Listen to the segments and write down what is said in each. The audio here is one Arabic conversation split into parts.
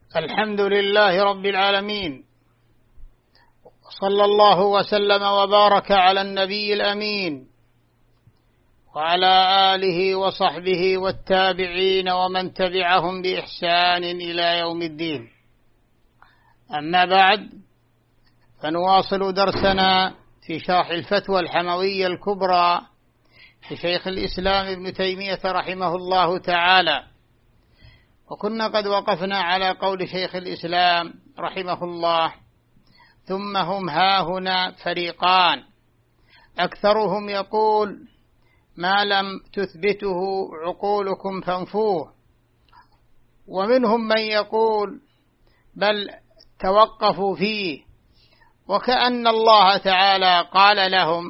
الحمد لله رب العالمين، صلى الله وسلم وبارك على النبي الأمين وعلى آله وصحبه والتابعين ومن تبعهم بإحسان إلى يوم الدين. أما بعد، فنواصل درسنا في شرح الفتوى الحموية الكبرى لشيخ الإسلام ابن تيمية رحمه الله تعالى، وكنا قد وقفنا على قول شيخ الإسلام رحمه الله: ثم هم هاهنا فريقان، أكثرهم يقول ما لم تثبته عقولكم فانفوه، ومنهم من يقول بل توقفوا فيه، وكأن الله تعالى قال لهم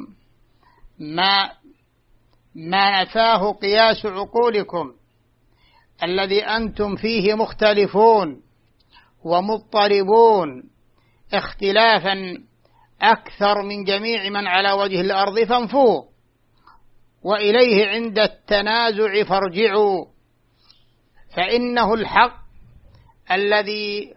ما نفاه قياس عقولكم الذي أنتم فيه مختلفون ومضطربون اختلافا أكثر من جميع من على وجه الأرض فانفوه، وإليه عند التنازع فارجعوا، فإنه الحق الذي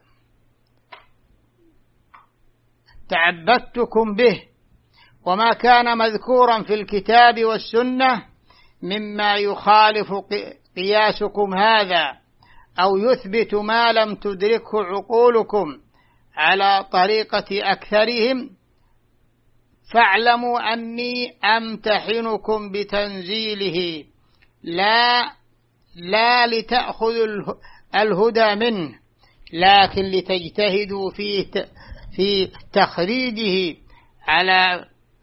تعبدتكم به، وما كان مذكورا في الكتاب والسنة مما يخالف قياسكم هذا أو يثبت ما لم تدركه عقولكم على طريقة أكثرهم، فاعلموا أني أمتحنكم بتنزيله لا لتأخذوا الهدى منه، لكن لتجتهدوا في تخريجه على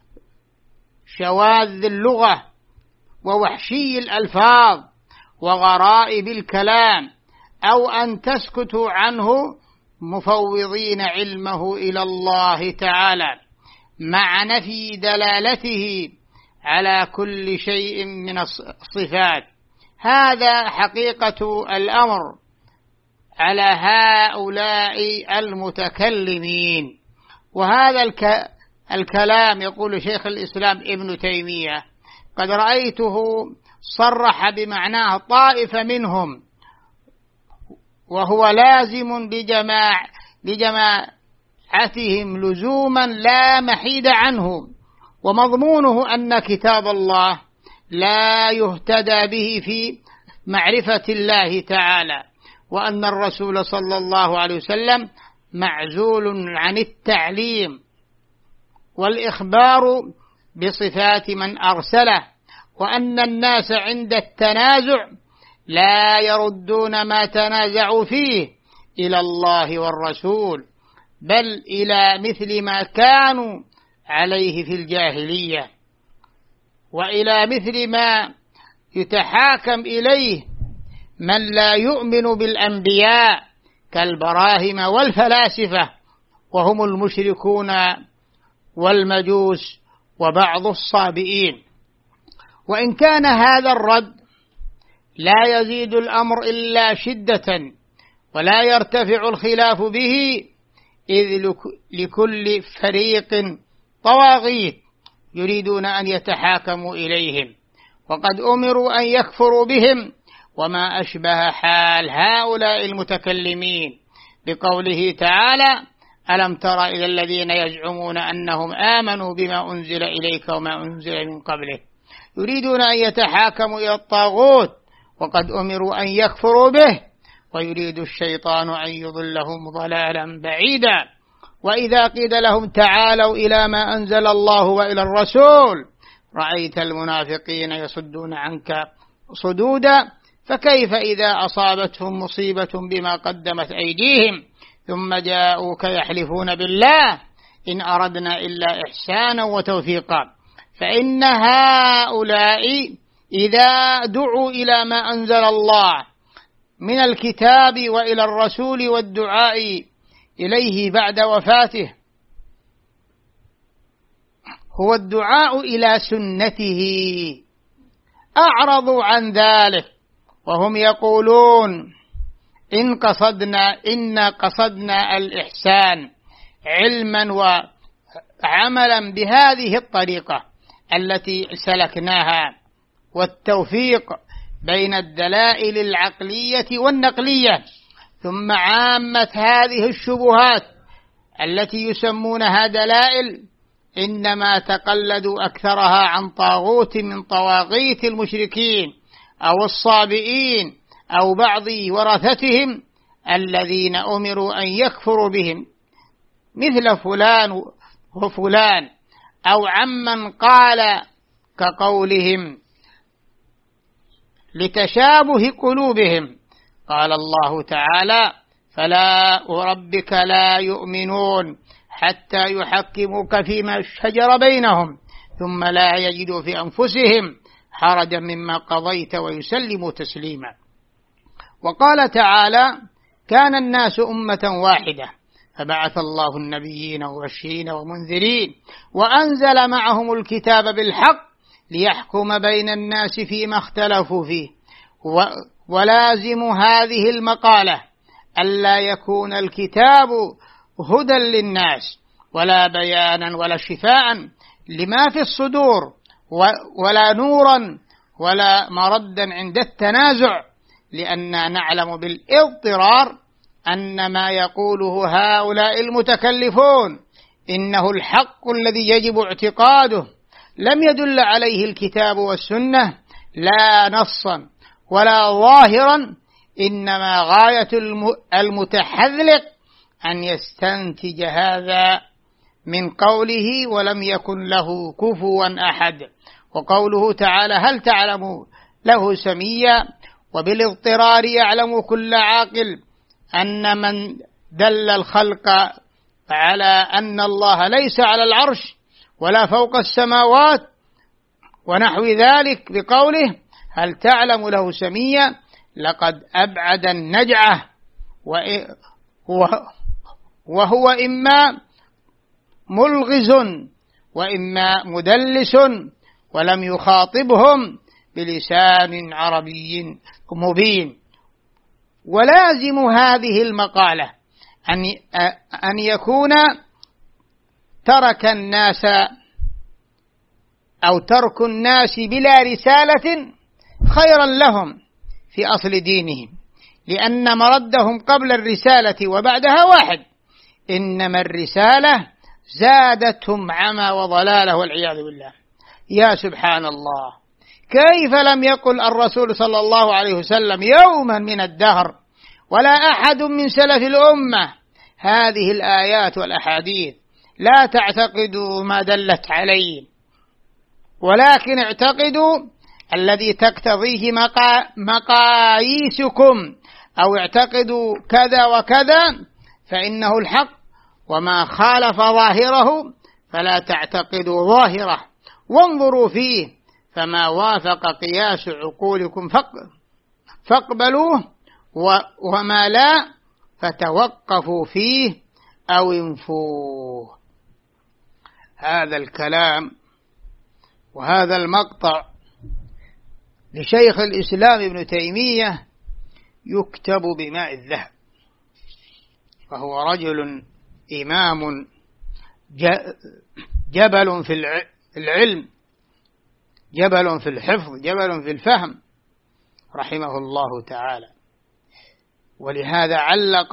شواذ اللغة ووحشي الألفاظ وغرائب الكلام، أو أن تسكتوا عنه مفوضين علمه إلى الله تعالى مع نفي دلالته على كل شيء من الصفات. هذا حقيقة الأمر على هؤلاء المتكلمين. وهذا الكلام يقول شيخ الإسلام ابن تيمية قد رأيته صرح بمعناه طائفة منهم، وهو لازم بجماعتهم لزوما لا محيد عنه، ومضمونه أن كتاب الله لا يهتدى به في معرفة الله تعالى، وأن الرسول صلى الله عليه وسلم معزول عن التعليم والإخبار بصفات من أرسله، وأن الناس عند التنازع لا يردون ما تنازعوا فيه إلى الله والرسول، بل إلى مثل ما كانوا عليه في الجاهلية، وإلى مثل ما يتحاكم إليه من لا يؤمن بالأنبياء كالبراهمة والفلاسفة، وهم المشركون والمجوس وبعض الصابئين. وإن كان هذا الرد لا يزيد الأمر إلا شدة ولا يرتفع الخلاف به، إذ لكل فريق طواغيت يريدون أن يتحاكموا إليهم، وقد أمروا أن يكفروا بهم، وما أشبه حال هؤلاء المتكلمين بقوله تعالى: ألم تر إلى الذين يزعمون أنهم آمنوا بما أنزل إليك وما أنزل من قبلك، يريدون أن يتحاكموا إلى الطاغوت وقد أمروا أن يكفروا به، ويريد الشيطان أن يضلهم ضلالا بعيدا. وإذا قيل لهم تعالوا إلى ما أنزل الله وإلى الرسول رأيت المنافقين يصدون عنك صدودا، فكيف إذا أصابتهم مصيبة بما قدمت أيديهم ثم جاءوك يحلفون بالله إن أردنا إلا إحسانا وتوفيقا. فإن هؤلاء إذا دعوا إلى ما أنزل الله من الكتاب وإلى الرسول والدعاء إليه بعد وفاته هو الدعاء إلى سنته، أعرضوا عن ذلك، وهم يقولون إن قصدنا الإحسان علما وعملا بهذه الطريقة التي سلكناها، والتوفيق بين الدلائل العقلية والنقلية، ثم عامة هذه الشبهات التي يسمونها دلائل إنما تقلدوا أكثرها عن طاغوت من طواغيت المشركين أو الصابئين أو بعض ورثتهم الذين أمروا أن يكفروا بهم، مثل فلان وفلان، أو عمن قال كقولهم لتشابه قلوبهم. قال الله تعالى: فلا وربك لا يؤمنون حتى يحكموك فيما شجر بينهم ثم لا يجدوا في أنفسهم حرجا مما قضيت ويسلموا تسليما. وقال تعالى: كان الناس أمة واحدة فبعث الله النبيين مبشرين ومنذرين وأنزل معهم الكتاب بالحق ليحكم بين الناس فيما اختلفوا فيه. ولازم هذه المقالة ألا يكون الكتاب هدى للناس ولا بيانا ولا شفاء لما في الصدور ولا نورا ولا مردا عند التنازع، لأننا نعلم بالاضطرار أن ما يقوله هؤلاء المتكلفون إنه الحق الذي يجب اعتقاده، لم يدل عليه الكتاب والسنة لا نصا ولا ظاهرا، إنما غاية المتحذلق أن يستنتج هذا من قوله ولم يكن له كفوا أحد. وقوله تعالى: هل تعلم له سميا، وبالاضطرار يعلم كل عاقل أن من دل الخلق على أن الله ليس على العرش ولا فوق السماوات ونحو ذلك بقوله هل تعلم له سميا لقد أبعد النجعة، وهو إما ملغز وإما مدلس، ولم يخاطبهم بلسان عربي مبين. ولازم هذه المقالة أن يكون ترك الناس أو ترك الناس بلا رسالة خيرا لهم في أصل دينهم، لأن مردهم قبل الرسالة وبعدها واحد، إنما الرسالة زادتهم عمى وضلالة والعياذ بالله. يا سبحان الله، كيف لم يقل الرسول صلى الله عليه وسلم يوما من الدهر ولا أحد من سلف الأمة هذه الآيات والأحاديث لا تعتقدوا ما دلت عليه، ولكن اعتقدوا الذي تقتضيه مقاييسكم، أو اعتقدوا كذا وكذا فإنه الحق، وما خالف ظاهره فلا تعتقدوا ظاهره، وانظروا فيه فما وافق قياس عقولكم فاقبلوه، وما لا فتوقفوا فيه أو انفوه. هذا الكلام وهذا المقطع لشيخ الإسلام ابن تيمية يكتب بماء الذهب، فهو رجل إمام جبل في العلم، جبل في الحفظ، جبل في الفهم، رحمه الله تعالى. ولهذا علق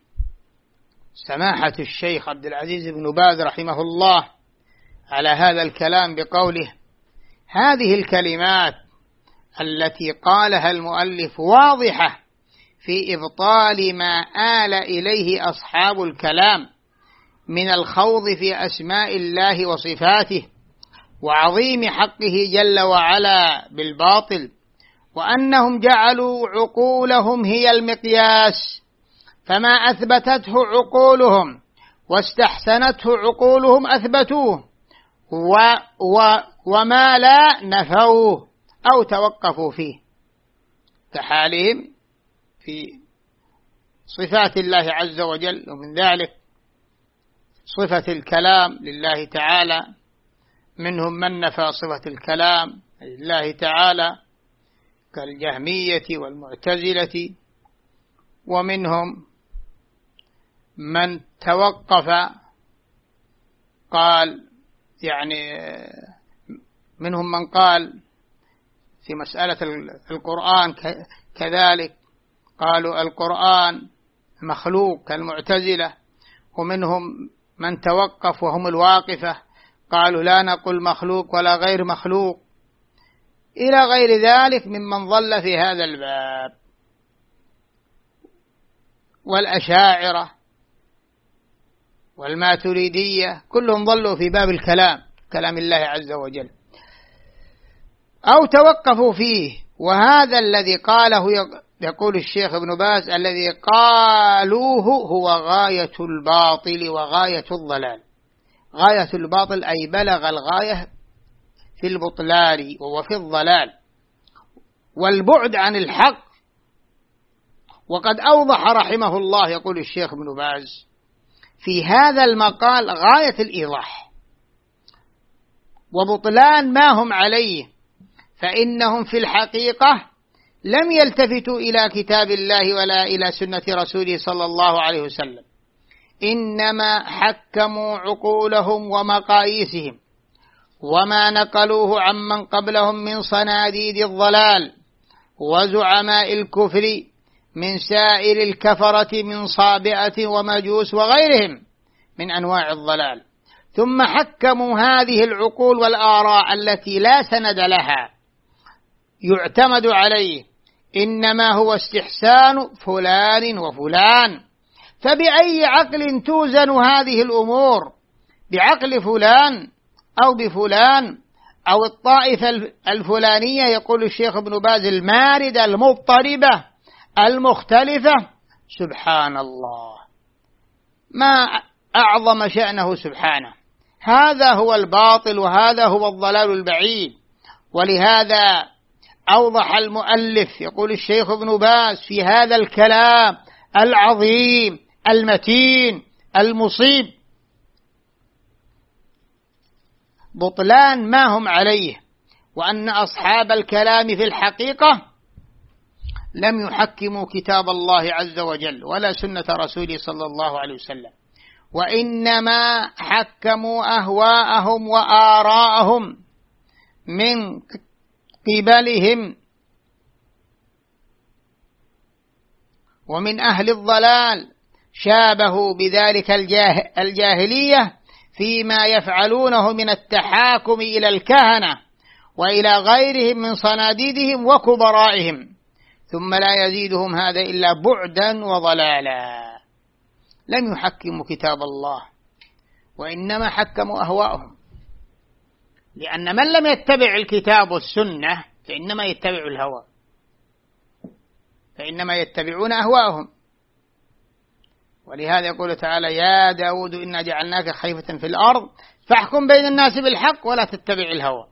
سماحة الشيخ عبد العزيز بن باز رحمه الله على هذا الكلام بقوله: هذه الكلمات التي قالها المؤلف واضحة في إبطال ما آل إليه أصحاب الكلام من الخوض في أسماء الله وصفاته وعظيم حقه جل وعلا بالباطل، وأنهم جعلوا عقولهم هي المقياس، فما أثبتته عقولهم واستحسنته عقولهم أثبتوه، وما لا نفوه أو توقفوا فيه، كحالهم في صفات الله عز وجل. ومن ذلك صفة الكلام لله تعالى، منهم من نفى صفة الكلام لله تعالى كالجهمية والمعتزلة، ومنهم من توقف قال يعني منهم من قال في مسألة القرآن كذلك، قالوا القرآن مخلوق كالمعتزلة، ومنهم من توقف وهم الواقفة قالوا لا نقول مخلوق ولا غير مخلوق، إلى غير ذلك ممن ظل في هذا الباب. والأشاعرة والماتريدية كلهم ظلوا في باب الكلام، كلام الله عز وجل، أو توقفوا فيه. وهذا الذي قاله يقول الشيخ ابن باز الذي قالوه هو غاية الباطل وغاية الضلال. غاية الباطل أي بلغ الغاية في البطلان وفي الضلال والبعد عن الحق. وقد أوضح رحمه الله يقول الشيخ ابن باز في هذا المقال غاية الإيضاح وبطلان ما هم عليه، فإنهم في الحقيقة لم يلتفتوا إلى كتاب الله ولا إلى سنة رسوله صلى الله عليه وسلم، إنما حكموا عقولهم ومقاييسهم وما نقلوه عمن قبلهم من صناديد الضلال وزعماء الكفر من سائر الكفرة من صابئة ومجوس وغيرهم من أنواع الضلال، ثم حكموا هذه العقول والآراء التي لا سند لها يعتمد عليه، إنما هو استحسان فلان وفلان. فبأي عقل توزن هذه الأمور؟ بعقل فلان أو بفلان أو الطائفة الفلانية، يقول الشيخ ابن باز الماردة المضطربة المختلفة. سبحان الله، ما أعظم شأنه سبحانه. هذا هو الباطل وهذا هو الضلال البعيد. ولهذا أوضح المؤلف يقول الشيخ ابن باز في هذا الكلام العظيم المتين المصيب بطلان ما هم عليه، وأن أصحاب الكلام في الحقيقة لم يحكموا كتاب الله عز وجل ولا سنة رسوله صلى الله عليه وسلم، وإنما حكموا أهواءهم وآراءهم من قبلهم ومن أهل الضلال، شابهوا بذلك الجاهلية فيما يفعلونه من التحاكم إلى الكهنة وإلى غيرهم من صناديدهم وكبرائهم، ثم لا يزيدهم هذا إلا بعدا وضلالا. لم يحكموا كتاب الله وإنما حكموا أهواءهم، لأن من لم يتبع الكتاب والسنة فإنما يتبع الهوى، فإنما يتبعون أهواءهم. ولهذا يقول تعالى يا داود إنا جعلناك خليفة في الأرض فاحكم بين الناس بالحق ولا تتبع الهوى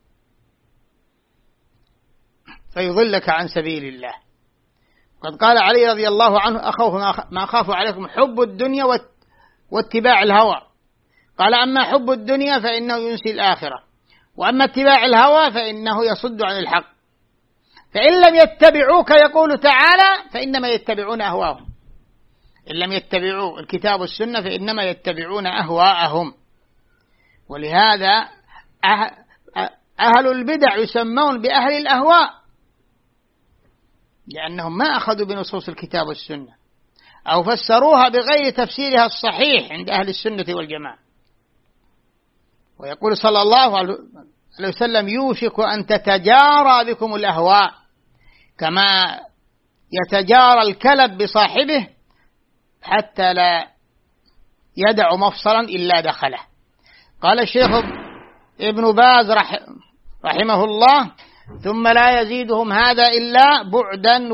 فيضلك عن سبيل الله. قد قال علي رضي الله عنه أخوف ما أخاف عليكم حب الدنيا واتباع الهوى. قال أما حب الدنيا فإنه ينسي الآخرة، وأما اتباع الهوى فإنه يصد عن الحق. فإن لم يتبعوك يقول تعالى فإنما يتبعون أهواءهم، إن لم يتبعوا الكتاب والسنة فإنما يتبعون أهواءهم. ولهذا أهل البدع يسمون بأهل الأهواء، لأنهم ما أخذوا بنصوص الكتاب والسنة أو فسروها بغير تفسيرها الصحيح عند أهل السنة والجماعة. ويقول صلى الله عليه وسلم يوشك أن تتجارى بكم الأهواء كما يتجارى الكلب بصاحبه حتى لا يدع مفصلا إلا دخله. قال الشيخ ابن باز رحمه الله ثم لا يزيدهم هذا إلا بعدا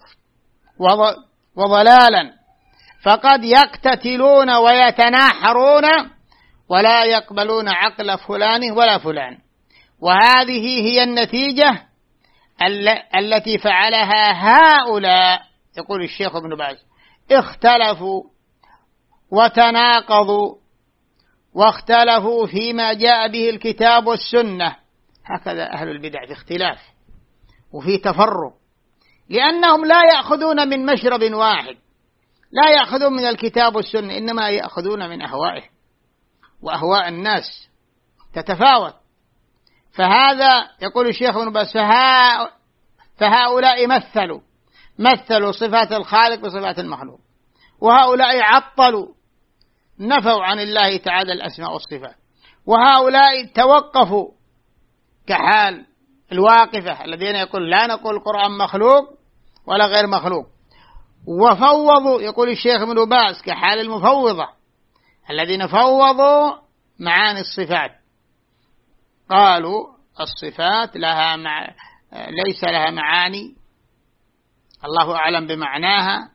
وضلالا، فقد يقتتلون ويتناحرون ولا يقبلون عقل فلان ولا فلان. وهذه هي النتيجة التي فعلها هؤلاء، يقول الشيخ ابن باز، اختلفوا وتناقضوا واختلفوا فيما جاء به الكتاب والسنة. هكذا أهل البدع في اختلاف وفي تفرق، لأنهم لا يأخذون من مشرب واحد، لا يأخذون من الكتاب والسنة، إنما يأخذون من أهوائهم، وأهواء الناس تتفاوت. فهذا يقول الشيخ ابن باز فهؤلاء مثلوا صفات الخالق بصفات المخلوق، وهؤلاء عطلوا نفوا عن الله تعالى الأسماء والصفات، وهؤلاء توقفوا كحال الواقفة الذين يقول لا نقول القرآن مخلوق ولا غير مخلوق، وفوضوا يقول الشيخ ابن باز كحال المفوضة الذين فوضوا معاني الصفات، قالوا الصفات ليس لها معاني، الله أعلم بمعناها،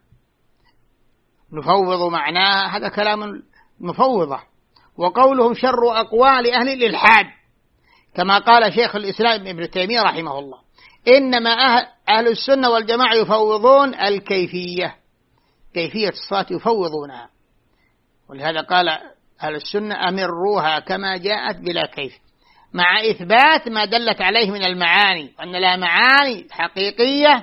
نفوض معناها، هذا كلام المفوضة. وقولهم شر أقوال أهل الإلحاد، كما قال شيخ الإسلام ابن تيمية رحمه الله إنما أهل السنة والجماعة يفوضون الكيفية، كيفية الصلاة يفوضونها، ولهذا قال أهل السنة أمروها كما جاءت بلا كيف، مع إثبات ما دلت عليه من المعاني، أن لها معاني حقيقية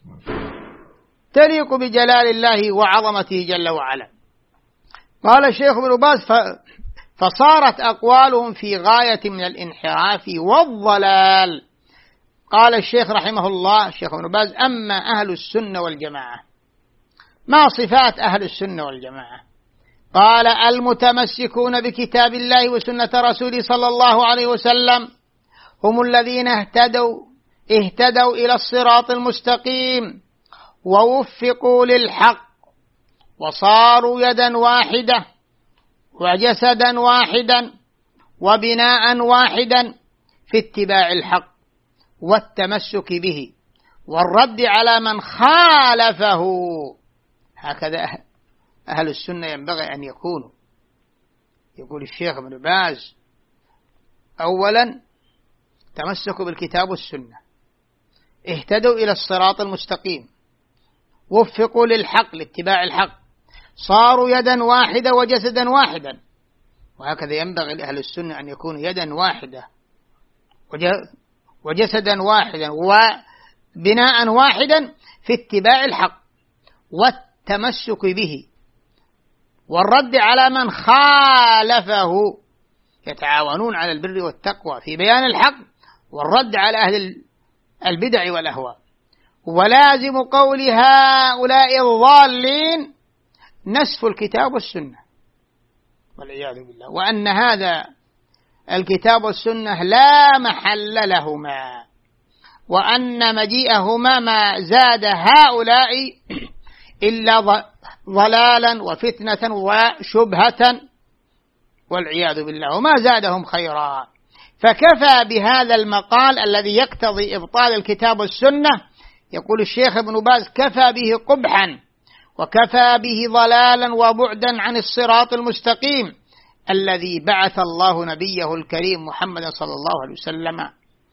تليق بجلال الله وعظمته جل وعلا. قال الشيخ ابن باز فصارت أقوالهم في غاية من الانحراف والضلال. قال الشيخ رحمه الله الشيخ ابن باز أما أهل السنة والجماعة، ما صفات أهل السنة والجماعة؟ قال المتمسكون بكتاب الله وسنة رسوله صلى الله عليه وسلم هم الذين اهتدوا إلى الصراط المستقيم ووفقوا للحق وصاروا يدا واحدة وجسدا واحدا وبناء واحدا في اتباع الحق والتمسك به والرد على من خالفه. هكذا أهل السنة ينبغي أن يكونوا. يقول الشيخ ابن باز أولا تمسكوا بالكتاب والسنة، اهتدوا إلى الصراط المستقيم، وفقوا للحق لاتباع الحق، صاروا يدا واحدة وجسدا واحدا. وهكذا ينبغي لأهل السنة أن يكونوا يدا واحدة وجسدا واحدا وبناء واحدا في اتباع الحق والتمسك به والرد على من خالفه، يتعاونون على البر والتقوى في بيان الحق والرد على أهل البدع والأهواء. ولازم قول هؤلاء الضالين نسف الكتاب والسنة والعياذ بالله، وأن هذا الكتاب والسنة لا محل لهما، وأن مجيئهما ما زاد هؤلاء إلا ضلالا وفتنة وشبهة والعياذ بالله، وما زادهم خيرا. فكفى بهذا المقال الذي يقتضي إبطال الكتاب والسنة، يقول الشيخ ابن باز كفى به قبحا وكفى به ضلالا وبعدا عن الصراط المستقيم الذي بعث الله نبيه الكريم محمد صلى الله عليه وسلم.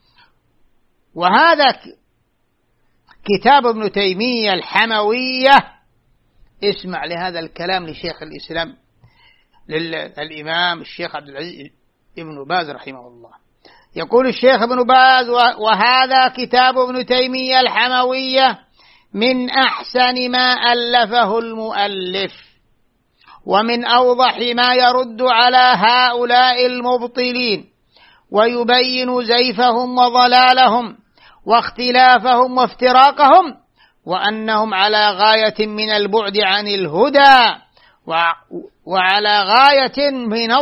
وهذا كتاب ابن تيمية الحموية، اسمع لهذا الكلام لشيخ الإسلام للإمام الشيخ عبد العزيز ابن باز رحمه الله. يقول الشيخ ابن باز وهذا كتاب ابن تيمية الحموية من أحسن ما ألفه المؤلف ومن أوضح ما يرد على هؤلاء المبطلين ويبين زيفهم وضلالهم واختلافهم وافتراقهم، وأنهم على غاية من البعد عن الهدى وعلى غاية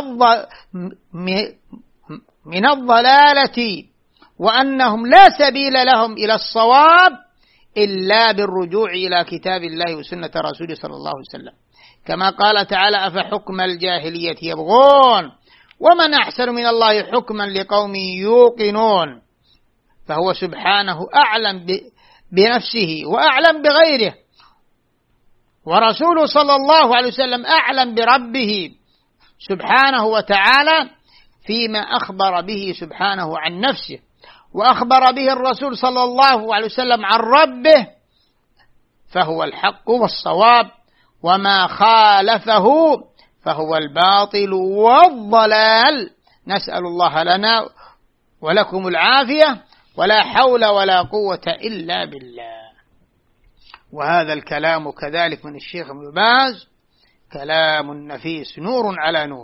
من الضلالة، وأنهم لا سبيل لهم إلى الصواب إلا بالرجوع إلى كتاب الله وسنة رسوله صلى الله عليه وسلم، كما قال تعالى أفحكم الجاهلية يبغون ومن أحسن من الله حكما لقوم يوقنون. فهو سبحانه أعلم بنفسه وأعلم بغيره، ورسوله صلى الله عليه وسلم أعلم بربه سبحانه وتعالى فيما أخبر به سبحانه عن نفسه، وأخبر به الرسول صلى الله عليه وسلم عن ربه، فهو الحق والصواب، وما خالفه فهو الباطل والضلال. نسأل الله لنا ولكم العافية، ولا حول ولا قوة إلا بالله. وهذا الكلام كذلك من الشيخ ابن باز كلام نفيس، نور على نور،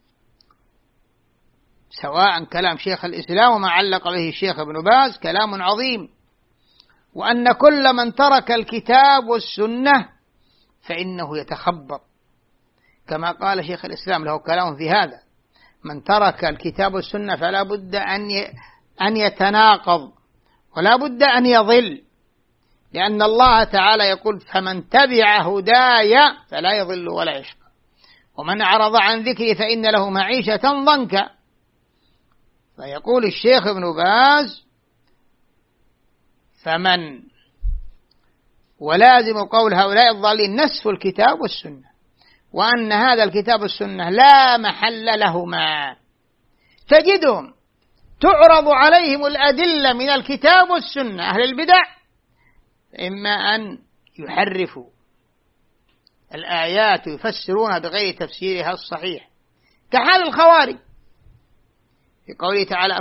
سواء كلام شيخ الإسلام وما علق به الشيخ ابن باز كلام عظيم. وأن كل من ترك الكتاب والسنة فإنه يتخبط، كما قال شيخ الإسلام له كلام في هذا: من ترك الكتاب والسنة فلا بد أن يتناقض ولا بد أن يضل، لأن الله تعالى يقول: فمن تبع هداي فلا يضل ولا يشقى، ومن أعرض عن ذكري فإن له معيشة ضنكا. فيقول الشيخ ابن باز: ولازم قول هؤلاء الضالين نسف الكتاب والسنة، وأن هذا الكتاب والسنة لا محل لهما. تجدهم تعرض عليهم الأدلة من الكتاب والسنة، أهل البدع إما أن يحرفوا الآيات ويفسرونها بغير تفسيرها الصحيح، كحال الخوارج في قوله تعالى: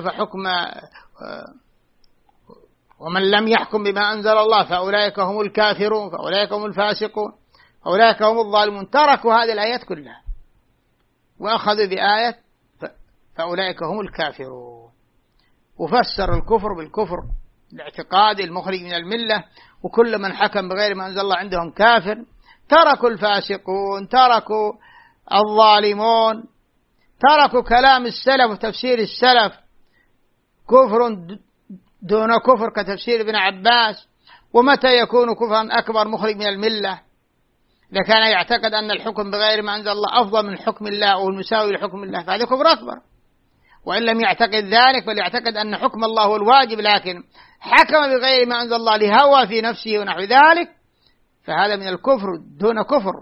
ومن لم يحكم بما أنزل الله فأولئك هم الكافرون، فأولئك هم الفاسقون، فأولئك هم الظالمون. تركوا هذه الآيات كلها وأخذوا بآية فأولئك هم الكافرون، وفسروا الكفر بالكفر الاعتقادي المخرج من الملة، وكل من حكم بغير ما أنزل الله عندهم كافر. تركوا الفاسقون، تركوا الظالمون، تركوا كلام السلف وتفسير السلف، كفر دون كفر كتفسير ابن عباس. ومتى يكون كفرا أكبر مخرج من الملة؟ إذا كان يعتقد أن الحكم بغير ما أنزل الله أفضل من حكم الله أو المساوي لحكم الله فهذا كفر أكبر. وإن لم يعتقد ذلك بل يعتقد أن حكم الله هو الواجب لكن حكم بغير ما أنزل الله لهوى في نفسه ونحو ذلك، فهذا من الكفر دون كفر.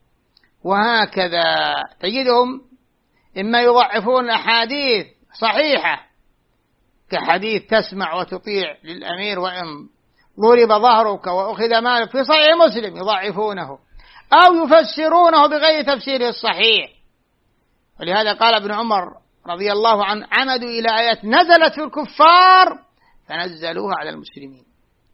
وهكذا تجدهم إما يضعفون أحاديث صحيحة كحديث تسمع وتطيع للأمير وإن ضرب ظهرك وأخذ مالك في صحيح مسلم، يضعفونه أو يفسرونه بغير تفسيره الصحيح. ولهذا قال ابن عمر رضي الله عنه: عمدوا إلى آيات نزلت في الكفار فنزلوها على المسلمين.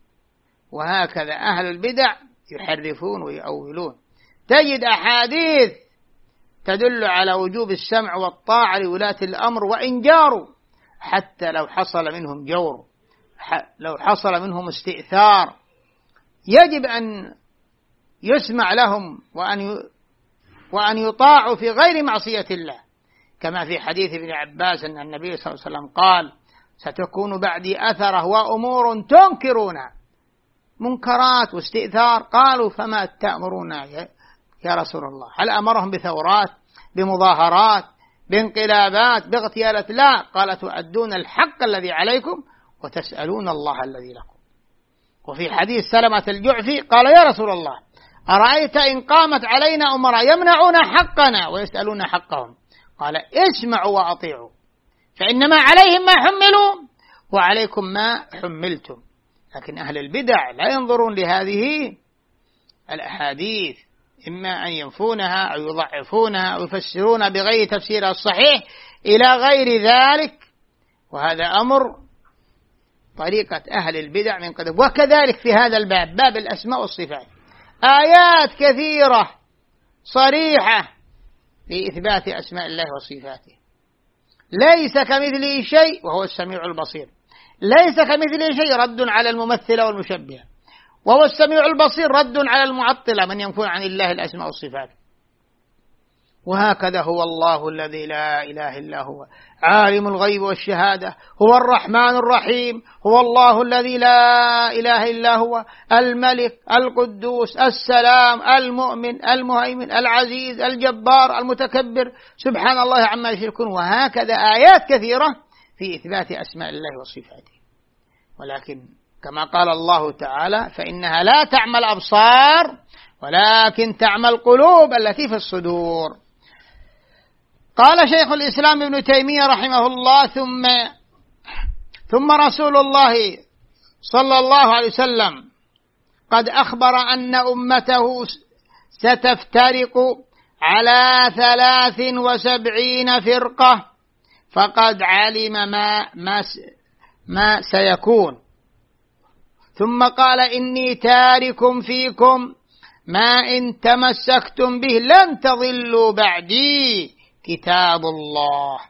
وهكذا أهل البدع يحرفون ويؤولون. تجد أحاديث تدل على وجوب السمع والطاعة لولاة الأمر وإن جاروا، حتى لو حصل منهم جور، لو حصل منهم استئثار، يجب أن يسمع لهم وأن يطاعوا في غير معصية الله، كما في حديث ابن عباس أن النبي صلى الله عليه وسلم قال: ستكون بعدي أثرة وأمور تنكرون، منكرات واستئثار. قالوا: فما تأمرون يا رسول الله؟ هل أمرهم بثورات، بمظاهرات، بانقلابات، باغتيالات؟ لا، قال: تؤدون الحق الذي عليكم وتسألون الله الذي لكم. وفي حديث سلمة الجعفي قال: يا رسول الله، أرأيت إن قامت علينا أمراء يمنعون حقنا ويسألون حقهم؟ قال: اسمعوا وأطيعوا، فإنما عليهم ما حملوا وعليكم ما حملتم. لكن أهل البدع لا ينظرون لهذه الأحاديث، إما أن ينفونها أو يضعفونها أو يفسرونها بغير تفسيرها الصحيح إلى غير ذلك. وهذا أمر طريقة أهل البدع من قدم. وكذلك في هذا الباب، باب الأسماء والصفات، آيات كثيرة صريحة في إثبات أسماء الله وصفاته. ليس كمثله شيء وهو السميع البصير. ليس كمثله شيء رد على الممثلة والمشبهة، وهو السميع البصير رد على المعطلة من ينفون عن الله الأسماء والصفات. وهكذا هو الله الذي لا إله إلا هو، عالم الغيب والشهادة، هو الرحمن الرحيم، هو الله الذي لا إله إلا هو، الملك القدوس السلام المؤمن المهيمن العزيز الجبار المتكبر، سبحان الله عما يشركون. وهكذا آيات كثيرة في إثبات أسماء الله وصفاته. ولكن كما قال الله تعالى: فإنها لا تعمى الأبصار ولكن تعمى القلوب التي في الصدور. قال شيخ الإسلام ابن تيمية رحمه الله: ثم رسول الله صلى الله عليه وسلم قد أخبر أن أمته ستفترق على 73 فرقة، فقد علم ما سيكون. ثم قال: إني تارك فيكم ما إن تمسكتم به لن تضلوا بعدي كتاب الله.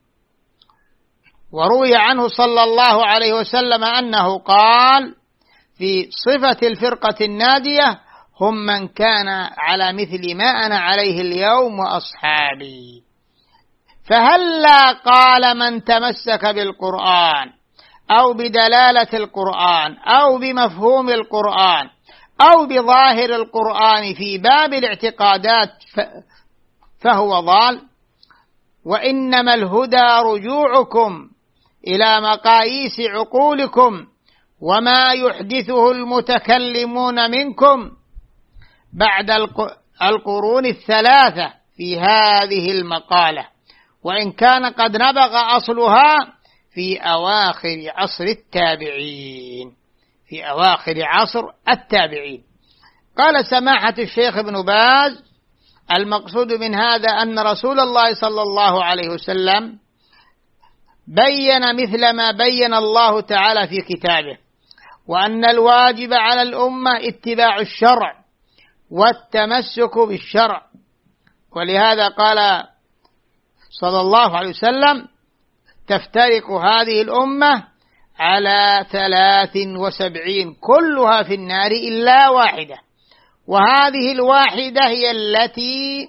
وروي عنه صلى الله عليه وسلم أنه قال في صفة الفرقة النادية: هم من كان على مثل ما أنا عليه اليوم وأصحابي. فهلا قال من تمسك بالقرآن أو بدلالة القرآن أو بمفهوم القرآن أو بظاهر القرآن في باب الاعتقادات فهو ضال. وإنما الهدى رجوعكم إلى مقاييس عقولكم وما يحدثه المتكلمون منكم بعد القرون الثلاثة في هذه المقالة، وإن كان قد نبغ أصلها في أواخر عصر التابعين، في أواخر عصر التابعين. قال سماحة الشيخ ابن باز: المقصود من هذا أن رسول الله صلى الله عليه وسلم بين مثل ما بين الله تعالى في كتابه، وأن الواجب على الأمة اتباع الشرع والتمسك بالشرع. ولهذا قال صلى الله عليه وسلم: تفترق هذه الأمة على 73 كلها في النار إلا واحدة، وهذه الواحدة هي التي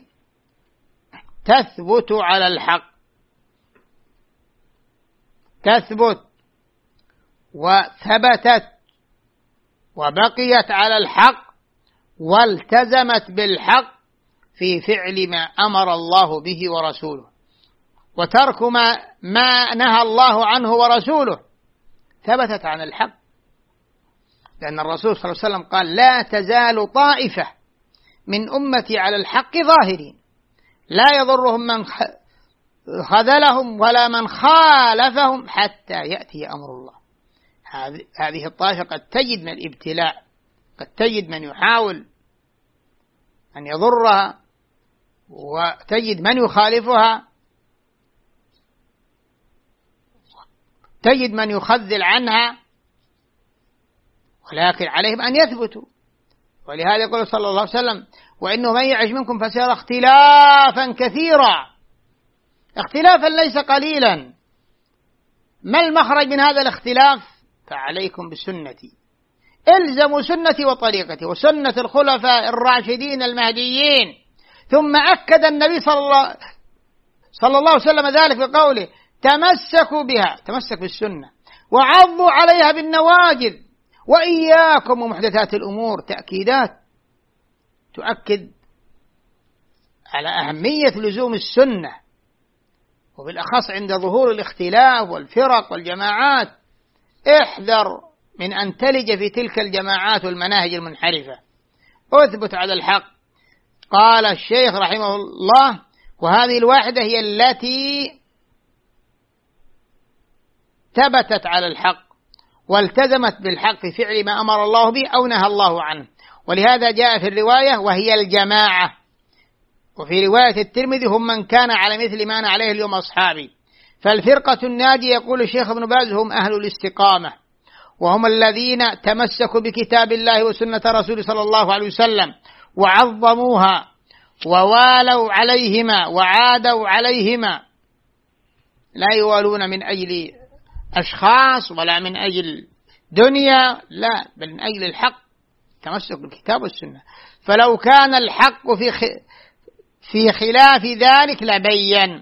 تثبت على الحق، تثبت وثبتت وبقيت على الحق والتزمت بالحق في فعل ما أمر الله به ورسوله، وترك ما نهى الله عنه ورسوله، ثبتت عن الحق. لأن الرسول صلى الله عليه وسلم قال: لا تزال طائفة من أمتي على الحق ظاهرين لا يضرهم من خذلهم ولا من خالفهم حتى يأتي أمر الله. هذه الطائفة قد تجد من الابتلاء، قد تجد من يحاول أن يضرها، وتجد من يخالفها، تجد من يخذل عنها، ولكن عليهم أن يثبتوا. ولهذا يقول صلى الله عليه وسلم: وإنه من يعش منكم فسيرى اختلافا كثيرا، اختلافا ليس قليلا. ما المخرج من هذا الاختلاف؟ فعليكم بسنتي، الزموا سنتي وطريقتي وسنة الخلفاء الراشدين المهديين. ثم أكد النبي صلى الله عليه وسلم ذلك بقوله: تمسكوا بها، تمسك بالسنة، وعضوا عليها بالنواجذ، وإياكم ومحدثات الأمور. تأكيدات تؤكد على أهمية لزوم السنة، وبالأخص عند ظهور الاختلاف والفرق والجماعات. احذر من أن تلج في تلك الجماعات والمناهج المنحرفة، اثبت على الحق. قال الشيخ رحمه الله: وهذه الواحدة هي التي ثبتت على الحق والتزمت بالحق في فعل ما أمر الله به أو نهى الله عنه. ولهذا جاء في الرواية: وهي الجماعة. وفي رواية الترمذي: هم من كان على مثل ما أنا عليه اليوم أصحابي. فالفرقة الناجية يقول الشيخ ابن باز: هم أهل الاستقامة، وهم الذين تمسكوا بكتاب الله وسنة رسوله صلى الله عليه وسلم وعظموها ووالوا عليهما وعادوا عليهما، لا يوالون من أجل أشخاص ولا من أجل دنيا، لا، بل من أجل الحق، تمسك بالكتاب والسنة. فلو كان الحق في خلاف ذلك لبين.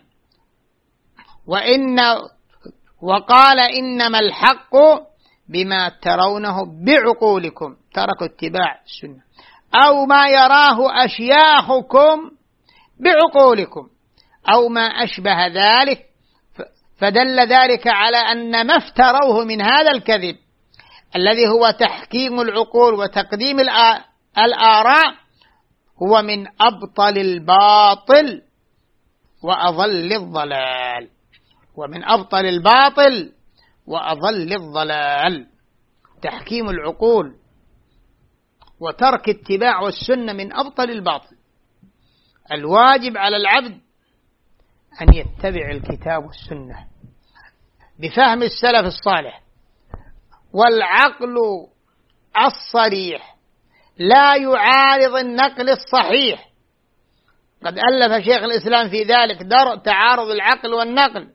وقال: إنما الحق بما ترونه بعقولكم، تركوا اتباع السنة، أو ما يراه أشياخكم بعقولكم، أو ما أشبه ذلك. فدل ذلك على أن ما افتروه من هذا الكذب الذي هو تحكيم العقول وتقديم الآراء هو من أبطل الباطل وأضل الضلال، ومن أبطل الباطل وأضل الضلال. تحكيم العقول وترك اتباع السنة من أبطل الباطل. الواجب على العبد أن يتبع الكتاب والسنة بفهم السلف الصالح، والعقل الصريح لا يعارض النقل الصحيح. قد ألف شيخ الإسلام في ذلك درء تعارض العقل والنقل.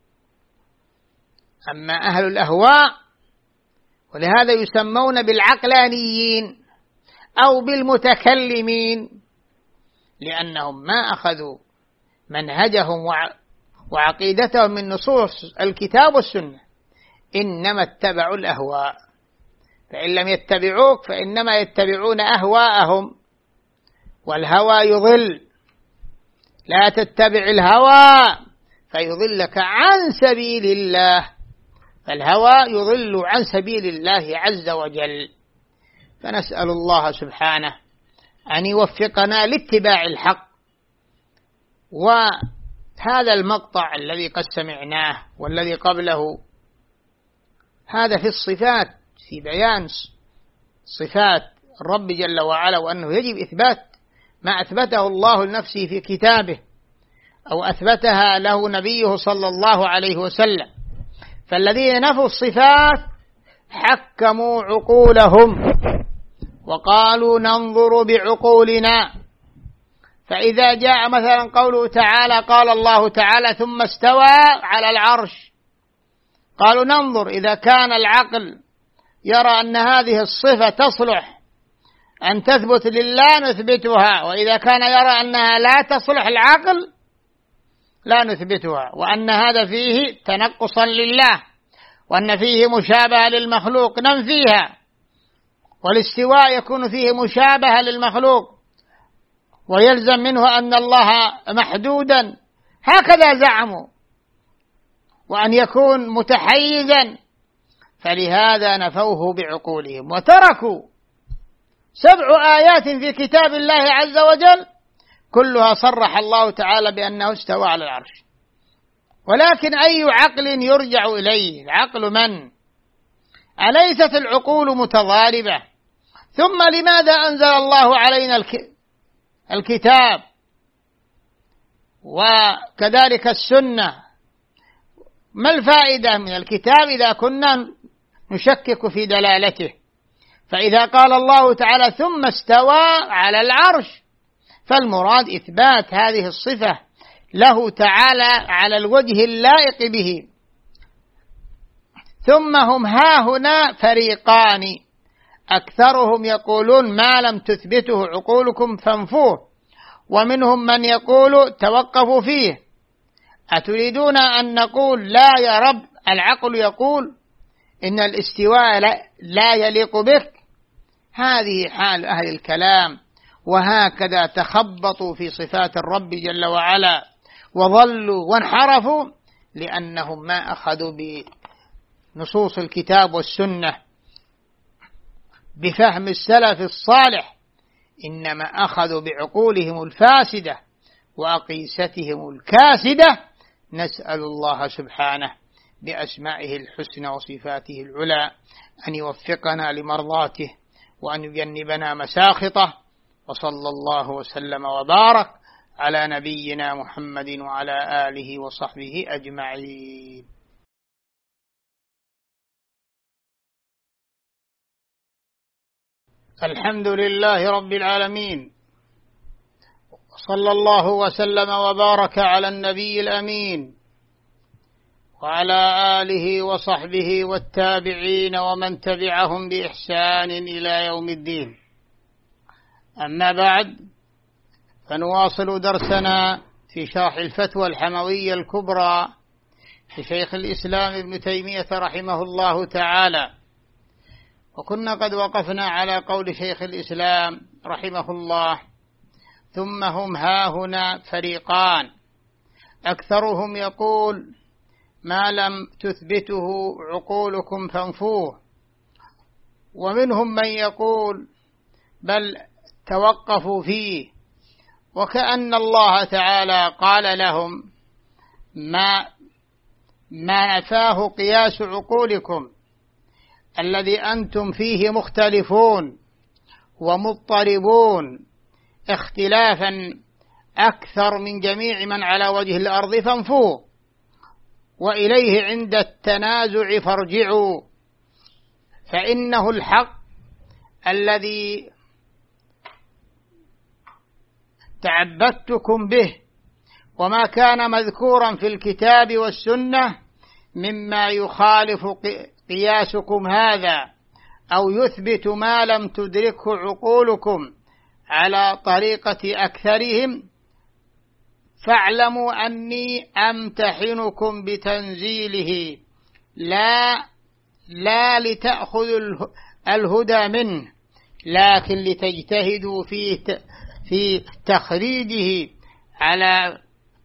أما أهل الأهواء ولهذا يسمون بالعقلانيين، أو بالمتكلمين، لأنهم ما أخذوا منهجهم وعقيدتهم من نصوص الكتاب والسنة، إنما اتبعوا الأهواء. فإن لم يتبعوك فإنما يتبعون أهواءهم، والهوى يضل. لا تتبع الهوى فيضلك عن سبيل الله، فالهوى يضل عن سبيل الله عز وجل. فنسأل الله سبحانه أن يوفقنا لاتباع الحق. وهذا المقطع الذي قد سمعناه والذي قبله هذا في الصفات، في بيان صفات الرب جل وعلا، وأنه يجب إثبات ما أثبته الله لنفسه في كتابه أو أثبتها له نبيه صلى الله عليه وسلم. فالذين نفوا الصفات حكموا عقولهم وقالوا ننظر بعقولنا. فإذا جاء مثلا قوله تعالى، قال الله تعالى ثم استوى على العرش، قالوا ننظر، إذا كان العقل يرى أن هذه الصفة تصلح أن تثبت لله نثبتها، وإذا كان يرى أنها لا تصلح العقل لا نثبتها، وأن هذا فيه تنقصا لله، وأن فيه مشابهة للمخلوق ننفيها. والاستواء يكون فيه مشابهة للمخلوق ويلزم منه أن الله محدودا، هكذا زعموا، وأن يكون متحيزا. فلهذا نفوه بعقولهم وتركوا 7 آيات في كتاب الله عز وجل كلها صرح الله تعالى بأنه استوى على العرش. ولكن أي عقل يرجع إليه؟ عقل من؟ أليست العقول متضاربة؟ ثم لماذا أنزل الله علينا الكتاب وكذلك السنة؟ ما الفائدة من الكتاب إذا كنا نشكك في دلالته؟ فإذا قال الله تعالى ثم استوى على العرش فالمراد إثبات هذه الصفة له تعالى على الوجه اللائق به. ثم هم هاهنا فريقان، أكثرهم يقولون ما لم تثبته عقولكم فانفوه، ومنهم من يقول توقفوا فيه. أتريدون أن نقول لا يا رب؟ العقل يقول إن الاستواء لا يليق بك. هذه حال أهل الكلام، وهكذا تخبطوا في صفات الرب جل وعلا وضلوا وانحرفوا، لأنهم ما أخذوا بنصوص الكتاب والسنة بفهم السلف الصالح، إنما أخذوا بعقولهم الفاسدة وأقيستهم الكاسدة. نسأل الله سبحانه بأسمائه الحسنى وصفاته العلى أن يوفقنا لمرضاته وأن يجنبنا مساخطه. وصلى الله وسلم وبارك على نبينا محمد وعلى آله وصحبه أجمعين. الحمد لله رب العالمين، صلى الله وسلم وبارك على النبي الأمين وعلى آله وصحبه والتابعين ومن تبعهم بإحسان إلى يوم الدين. أما بعد، فنواصل درسنا في شرح الفتوى الحموية الكبرى لشيخ الإسلام ابن تيمية رحمه الله تعالى. وكنا قد وقفنا على قول شيخ الإسلام رحمه الله ثم هم هاهنا فريقان، أكثرهم يقول ما لم تثبته عقولكم فانفوه، ومنهم من يقول بل توقفوا فيه، وكأن الله تعالى قال لهم ما نفاه قياس عقولكم الذي أنتم فيه مختلفون ومضطربون اختلافا أكثر من جميع من على وجه الأرض فانفوه، وإليه عند التنازع فارجعوا، فإنه الحق الذي تعبدتكم به، وما كان مذكورا في الكتاب والسنة مما يخالف قياسكم هذا أو يثبت ما لم تدركه عقولكم على طريقة أكثرهم، فاعلموا أني أمتحنكم بتنزيله لا لتأخذوا الهدى منه، لكن لتجتهدوا في تخريجه على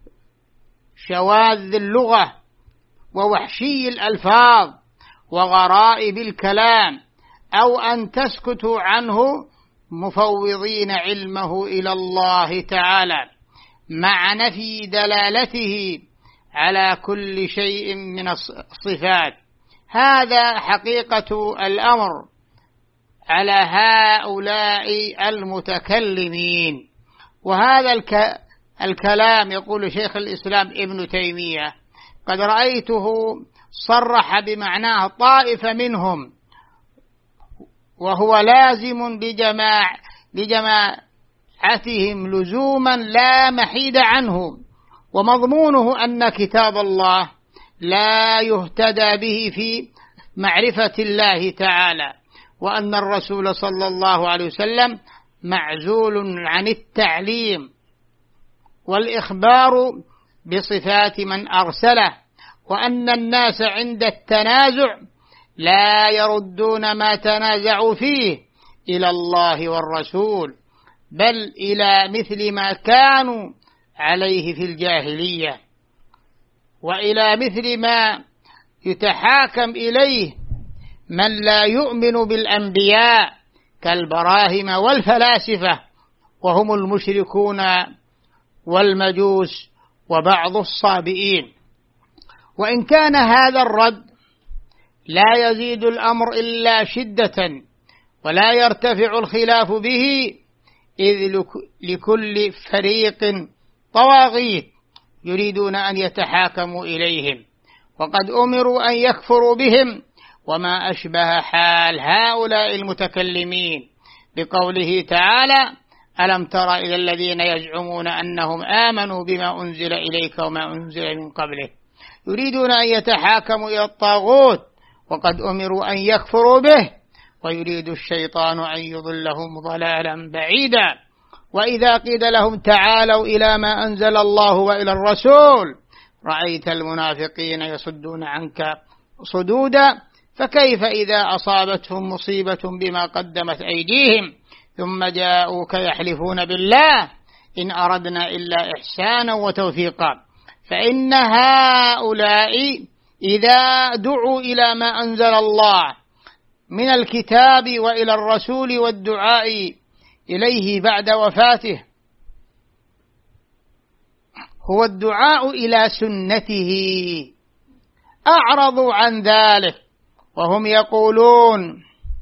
شواذ اللغة ووحشي الألفاظ وغرائب الكلام، أو أن تسكتوا عنه مفوضين علمه إلى الله تعالى مع نفي دلالته على كل شيء من الصفات. هذا حقيقة الأمر على هؤلاء المتكلمين. وهذا الكلام يقول شيخ الإسلام ابن تيمية قد رأيته صرح بمعناه طائفة منهم، وهو لازم لجماعتهم لزوما لا محيد عنه، ومضمونه أن كتاب الله لا يهتدى به في معرفة الله تعالى، وأن الرسول صلى الله عليه وسلم معزول عن التعليم والإخبار بصفات من أرسله، وأن الناس عند التنازع لا يردون ما تنازعوا فيه إلى الله والرسول، بل إلى مثل ما كانوا عليه في الجاهلية، وإلى مثل ما يتحاكم إليه من لا يؤمن بالأنبياء كالبراهم والفلاسفة، وهم المشركون والمجوس وبعض الصابئين. وإن كان هذا الرد لا يزيد الأمر إلا شدة ولا يرتفع الخلاف به، إذ لكل فريق طواغيت يريدون أن يتحاكموا إليهم، وقد أمروا أن يكفروا بهم، وما أشبه حال هؤلاء المتكلمين بقوله تعالى: ألم تر إلى الذين يزعمون أنهم آمنوا بما أنزل إليك وما أنزل من قبلك، يريدون أن يتحاكموا إلى الطاغوت وقد أمروا أن يكفروا به، ويريد الشيطان أن يضلهم ضلالا بعيدا. وإذا قيل لهم تعالوا إلى ما أنزل الله وإلى الرسول رأيت المنافقين يصدون عنك صدودا، فكيف إذا أصابتهم مصيبة بما قدمت أيديهم ثم جاءوك يحلفون بالله إن أردنا إلا إحسانا وتوفيقا. فإن هؤلاء إذا دعوا إلى ما أنزل الله من الكتاب وإلى الرسول والدعاء إليه بعد وفاته هو الدعاء إلى سنته، أعرضوا عن ذلك، وهم يقولون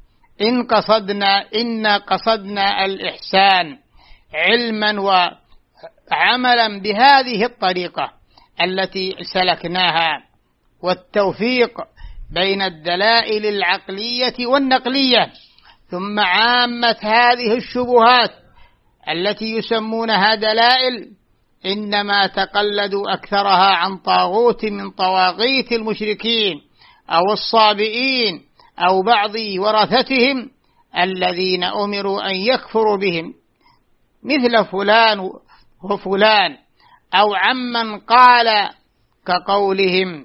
إن قصدنا الإحسان علما وعملا بهذه الطريقة التي سلكناها، والتوفيق بين الدلائل العقلية والنقلية. ثم عامة هذه الشبهات التي يسمونها دلائل إنما تقلدوا أكثرها عن طاغوت من طواغيت المشركين أو الصابئين أو بعض ورثتهم الذين أمروا أن يكفروا بهم، مثل فلان وفلان، أو عمن قال كقولهم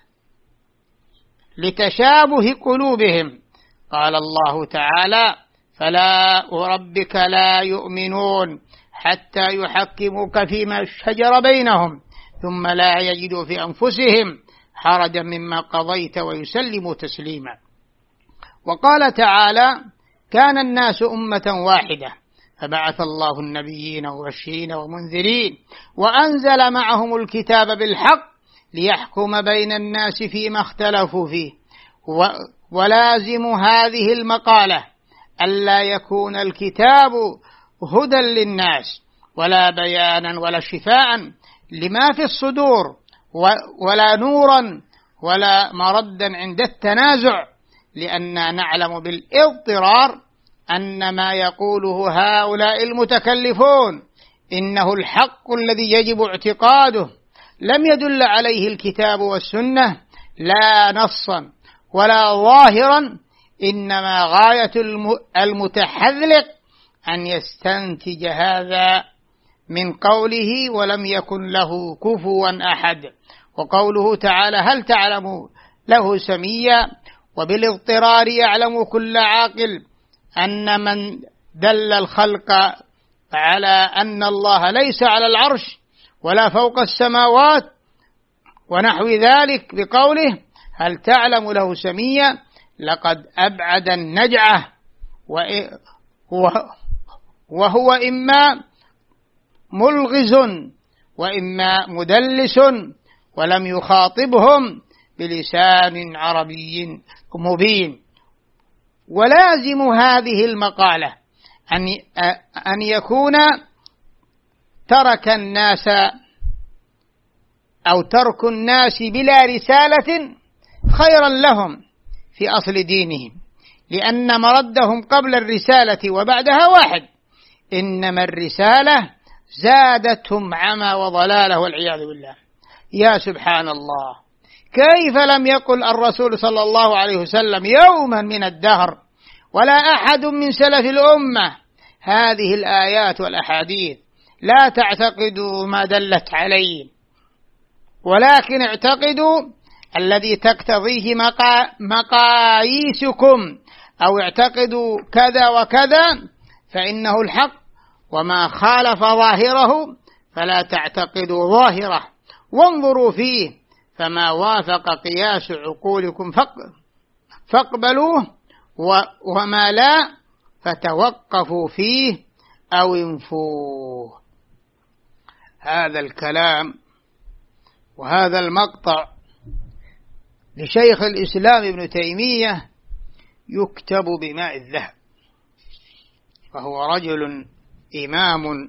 لتشابه قلوبهم. قال الله تعالى: فلا وربك لا يؤمنون حتى يحكموك فيما شجر بينهم ثم لا يجدوا في أنفسهم حرجا مما قضيت ويسلموا تسليما. وقال تعالى: كان الناس أمة واحدة فبعث الله النبيين مبشرين ومنذرين وأنزل معهم الكتاب بالحق ليحكم بين الناس فيما اختلفوا فيه. ولازم هذه المقالة ألا يكون الكتاب هدى للناس ولا بيانا ولا شفاء لما في الصدور ولا نورا ولا مردا عند التنازع، لأننا نعلم بالاضطرار أن ما يقوله هؤلاء المتكلفون إنه الحق الذي يجب اعتقاده، لم يدل عليه الكتاب والسنة لا نصا ولا ظاهرا إنما غاية المتحذلق أن يستنتج هذا من قوله ولم يكن له كفوا أحد. وقوله تعالى هل تعلم له سميا، وبالاضطرار يعلم كل عاقل أن من دل الخلق على أن الله ليس على العرش ولا فوق السماوات ونحو ذلك بقوله هل تعلم له سميا لقد أبعد النجعة، وهو إما ملغز وإما مدلس، ولم يخاطبهم بلسان عربي مبين. ولازم هذه المقالة أن يكون ترك الناس أو ترك الناس بلا رسالة خيرا لهم في أصل دينهم، لأن مردهم قبل الرسالة وبعدها واحد، إنما الرسالة زادتهم عمى وضلالة والعياذ بالله. يا سبحان الله، كيف لم يقل الرسول صلى الله عليه وسلم يوما من الدهر ولا أحد من سلف الأمة هذه الآيات والأحاديث لا تعتقدوا ما دلت عليه، ولكن اعتقدوا الذي تقتضيه مقاييسكم، أو اعتقدوا كذا وكذا فإنه الحق، وما خالف ظاهره فلا تعتقدوا ظاهره، وانظروا فيه فما وافق قياس عقولكم فاقبلوه، وما لا فتوقفوا فيه أو انفوه. هذا الكلام وهذا المقطع لشيخ الإسلام ابن تيمية يكتب بماء الذهب، فهو رجل إمام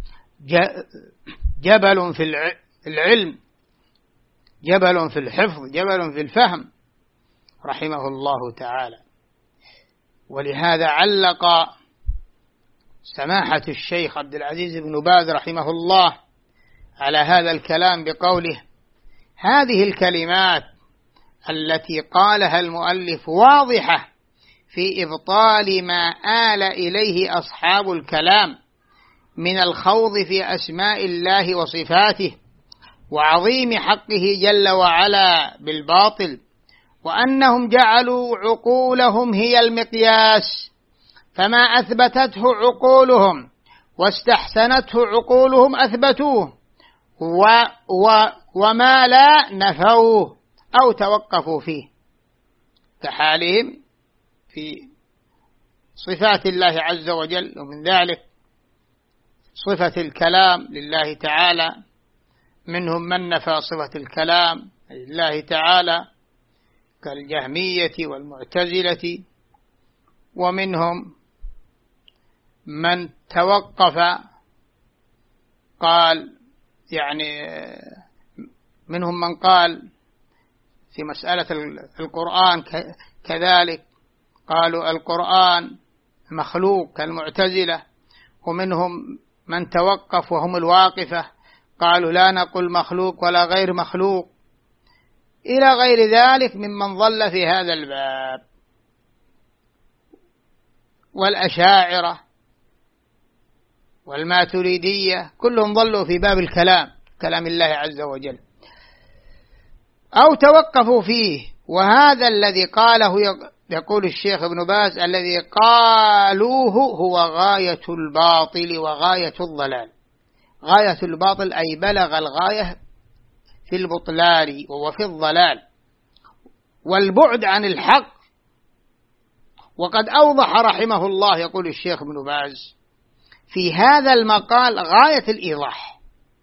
جبل في العلم، جبل في الحفظ، جبل في الفهم، رحمه الله تعالى. ولهذا علق سماحة الشيخ عبد العزيز بن باز رحمه الله على هذا الكلام بقوله هذه الكلمات التي قالها المؤلف واضحة في إبطال ما آل إليه أصحاب الكلام من الخوض في أسماء الله وصفاته وعظيم حقه جل وعلا بالباطل، وأنهم جعلوا عقولهم هي المقياس، فما أثبتته عقولهم واستحسنته عقولهم أثبتوه، وما لا نفوه أو توقفوا فيه، كحالهم في صفات الله عز وجل. ومن ذلك صفة الكلام لله تعالى، منهم من نفى صفة الكلام لله تعالى كالجهمية والمعتزلة، ومنهم من توقف قال يعني منهم من قال في مسألة القرآن كذلك قالوا القرآن مخلوق كالمعتزلة، ومنهم من توقف وهم الواقفة قالوا لا نقول مخلوق ولا غير مخلوق، إلى غير ذلك ممن ضل في هذا الباب. والأشاعرة والماتريدية كلهم ضلوا في باب الكلام، كلام الله عز وجل، أو توقفوا فيه. وهذا الذي قاله يقول الشيخ ابن باز الذي قالوه هو غاية الباطل وغاية الضلال. غاية الباطل أي بلغ الغاية في البطلان وفي الضلال والبعد عن الحق. وقد أوضح رحمه الله يقول الشيخ ابن باز في هذا المقال غاية الإيضاح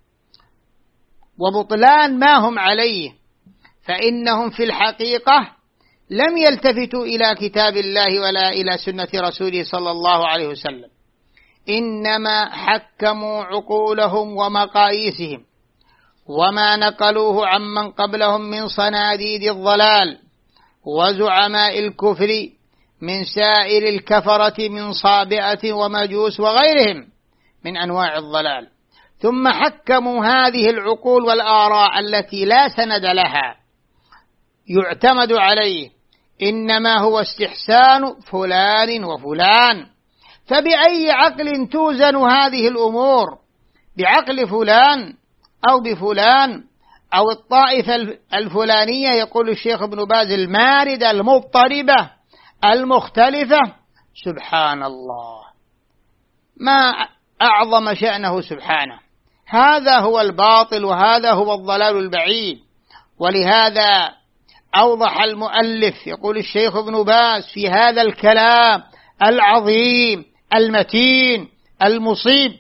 وبطلان ما هم عليه، فإنهم في الحقيقة لم يلتفتوا إلى كتاب الله ولا إلى سنة رسوله صلى الله عليه وسلم، إنما حكموا عقولهم ومقاييسهم وما نقلوه عمن قبلهم من صناديد الضلال وزعماء الكفر من سائر الكفرة من صابئة ومجوس وغيرهم من أنواع الضلال، ثم حكموا هذه العقول والآراء التي لا سند لها يعتمد عليه إنما هو استحسان فلان وفلان. فبأي عقل توزن هذه الأمور؟ بعقل فلان أو بفلان أو الطائفة الفلانية؟ يقول الشيخ ابن باز الماردة المضطربة المختلفة. سبحان الله، ما أعظم شأنه سبحانه. هذا هو الباطل وهذا هو الضلال البعيد. ولهذا أوضح المؤلف يقول الشيخ ابن باز في هذا الكلام العظيم المتين المصيب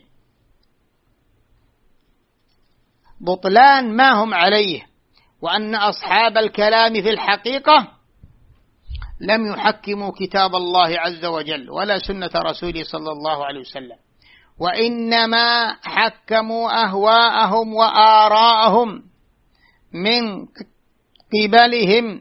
بطلان ما هم عليه، وأن أصحاب الكلام في الحقيقة لم يحكموا كتاب الله عز وجل ولا سنة رسوله صلى الله عليه وسلم، وإنما حكموا أهواءهم وآراءهم من قبلهم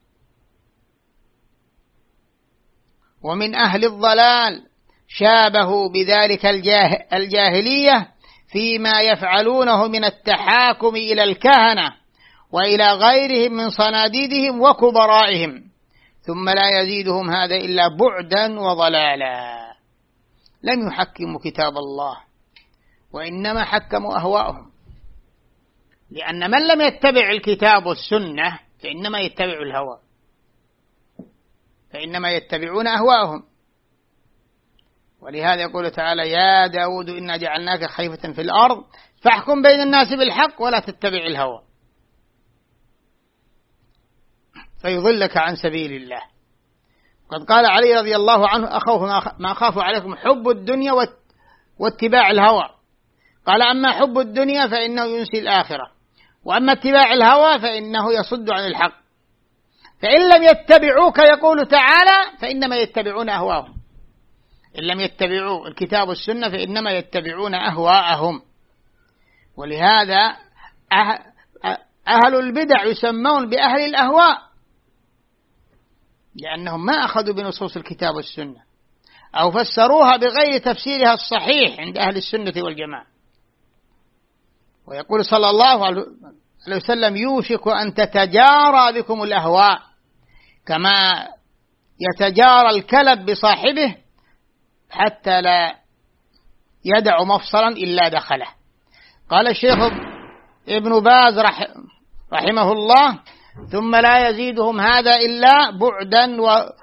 ومن أهل الضلال، شابهوا بذلك الجاهلية فيما يفعلونه من التحاكم إلى الكهنة وإلى غيرهم من صناديدهم وكبرائهم، ثم لا يزيدهم هذا إلا بعدا وضلالا. لم يحكموا كتاب الله وإنما حكموا أهواءهم، لأن من لم يتبع الكتاب والسنة فإنما يتبع الهوى، فإنما يتبعون أهواءهم. ولهذا يقول تعالى: يا داود إنا جعلناك خليفة في الأرض فاحكم بين الناس بالحق ولا تتبع الهوى فيضلك عن سبيل الله. قد قال علي رضي الله عنه: أخوف ما أخاف عليكم حب الدنيا واتباع الهوى. قال: أما حب الدنيا فإنه ينسي الآخرة، وأما اتباع الهوى فإنه يصد عن الحق. فإن لم يتبعوك يقول تعالى فإنما يتبعون أهواءهم، إن لم يتبعوا الكتاب والسنة فإنما يتبعون أهواءهم. ولهذا أهل البدع يسمون بأهل الأهواء، لأنهم ما أخذوا بنصوص الكتاب والسنة أو فسروها بغير تفسيرها الصحيح عند أهل السنة والجماعة. ويقول صلى الله عليه وسلم: يوشك أن تتجارى بكم الأهواء كما يتجارى الكلب بصاحبه حتى لا يدع مفصلا إلا دخله. قال الشيخ ابن باز رحمه الله: ثم لا يزيدهم هذا إلا بعدا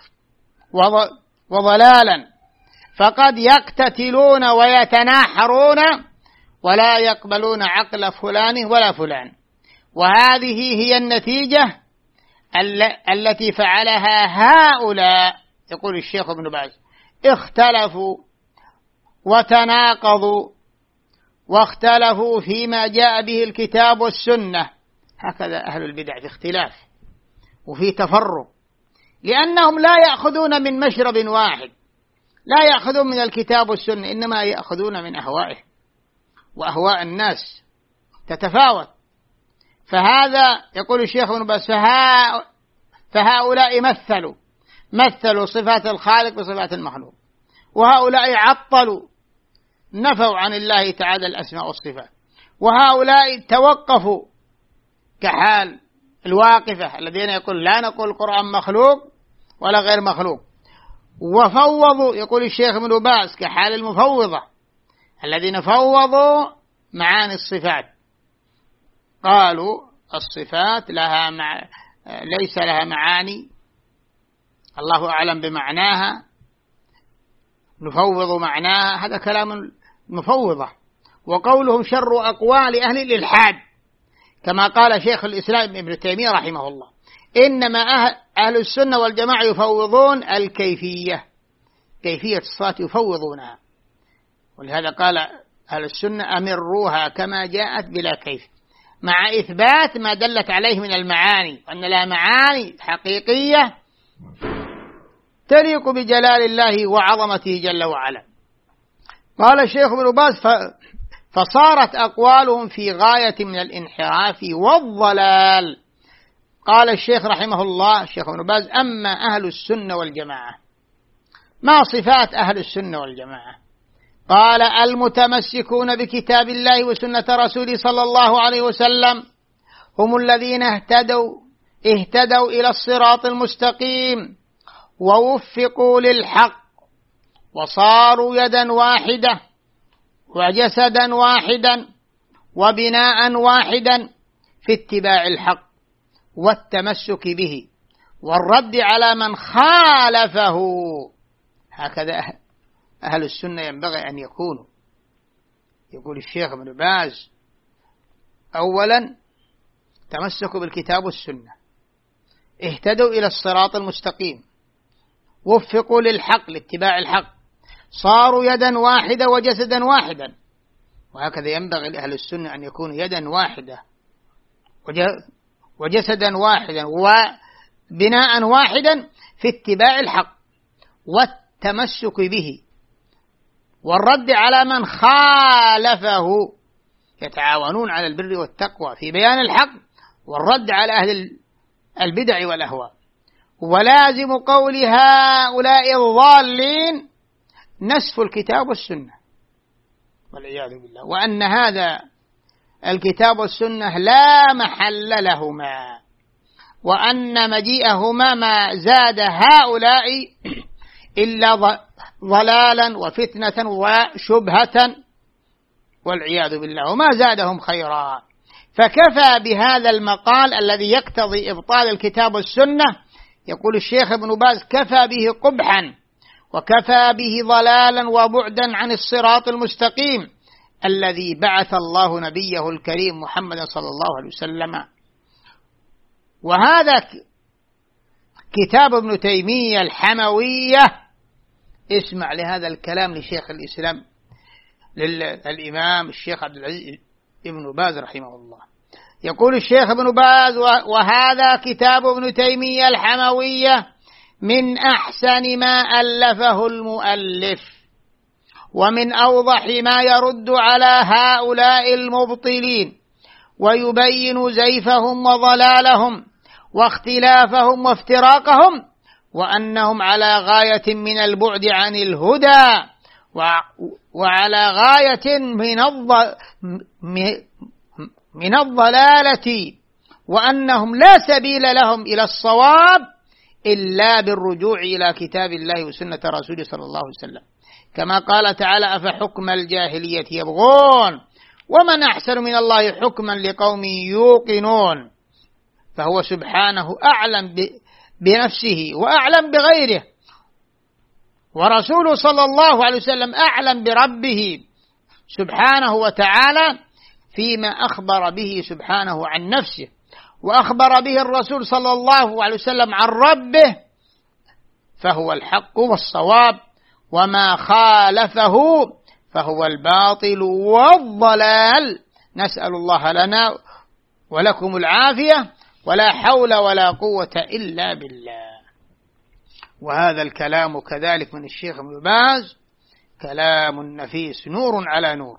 وضلالا، فقد يقتتلون ويتناحرون ولا يقبلون عقل فلان ولا فلان. وهذه هي النتيجة التي فعلها هؤلاء. يقول الشيخ ابن باز: اختلفوا وتناقضوا واختلفوا فيما جاء به الكتاب والسنة. هكذا أهل البدع في اختلاف وفي تفرق، لأنهم لا يأخذون من مشرب واحد، لا يأخذون من الكتاب والسنة، إنما يأخذون من أهوائهم، وأهواء الناس تتفاوت. فهذا يقول الشيخ ابن باز: فهؤلاء مثلوا صفات الخالق بصفات المخلوق، وهؤلاء عطلوا نفوا عن الله تعالى الأسماء والصفات، وهؤلاء توقفوا كحال الواقفة الذين يقول لا نقول القرآن مخلوق ولا غير مخلوق، وفوضوا يقول الشيخ ابن باز كحال المفوضة الذين فوضوا معاني الصفات، قالوا الصفات ليس لها معاني، الله أعلم بمعناها، نفوض معناها. هذا كلام المفوضة، وقولهم شر أقوال أهل الإلحاد، كما قال شيخ الإسلام ابن تيمية رحمه الله: إنما أهل السنة والجماعة يفوضون الكيفية، كيفية الصلاة يفوضونها، ولهذا قال أهل السنة: أمروها كما جاءت بلا كيف، مع إثبات ما دلت عليه من المعاني، أن لها معاني حقيقية تليق بجلال الله وعظمته جل وعلا. قال الشيخ ابن باز: فصارت أقوالهم في غاية من الانحراف والضلال. قال الشيخ رحمه الله الشيخ ابن باز: أما أهل السنة والجماعة، ما صفات أهل السنة والجماعة؟ قال: المتمسكون بكتاب الله وسنة رسوله صلى الله عليه وسلم هم الذين اهتدوا إلى الصراط المستقيم ووفقوا للحق وصاروا يدا واحدة وجسدا واحدا وبناء واحدا في اتباع الحق والتمسك به والرد على من خالفه. هكذا أهل السنة ينبغي أن يكونوا. يقول الشيخ ابن باز: أولا تمسكوا بالكتاب والسنة، اهتدوا إلى الصراط المستقيم، وفقوا للحق لاتباع الحق، صاروا يدا واحدة وجسدا واحدا. وهكذا ينبغي لأهل السنة أن يكونوا يدا واحدة وجسدا واحدا وبناء واحدا في اتباع الحق والتمسك به والرد على من خالفه. يتعاونون على البر والتقوى في بيان الحق والرد على أهل البدع والأهواء. ولازم قول هؤلاء الضالين نسف الكتاب والسنة والعياذ بالله، وأن هذا الكتاب والسنة لا محل لهما، وأن مجيئهما ما زاد هؤلاء إلا ضلالا وفتنة وشبهة والعياذ بالله، وما زادهم خيرا. فكفى بهذا المقال الذي يقتضي إبطال الكتاب والسنة، يقول الشيخ ابن باز: كفى به قبحا وكفى به ضلالا وبعدا عن الصراط المستقيم الذي بعث الله نبيه الكريم محمد صلى الله عليه وسلم. وهذا كتاب ابن تيمية الحموية. اسمع لهذا الكلام لشيخ الإسلام للإمام الشيخ عبد العزيز ابن باز رحمه الله. يقول الشيخ ابن باز: وهذا كتاب ابن تيمية الحموية من أحسن ما ألفه المؤلف، ومن أوضح ما يرد على هؤلاء المبطلين ويبين زيفهم وضلالهم واختلافهم وافتراقهم، وأنهم على غاية من البعد عن الهدى وعلى غاية من الضلالة، وأنهم لا سبيل لهم إلى الصواب إلا بالرجوع إلى كتاب الله وسنة رسوله صلى الله عليه وسلم، كما قال تعالى: أفحكم الجاهلية يبغون ومن أحسن من الله حكما لقوم يوقنون. فهو سبحانه أعلم بنفسه وأعلم بغيره، ورسوله صلى الله عليه وسلم أعلم بربه سبحانه وتعالى فيما أخبر به سبحانه عن نفسه، وأخبر به الرسول صلى الله عليه وسلم عن ربه، فهو الحق والصواب، وما خالفه فهو الباطل والضلال. نسأل الله لنا ولكم العافية، ولا حول ولا قوة إلا بالله. وهذا الكلام كذلك من الشيخ ابن باز كلام نفيس، نور على نور،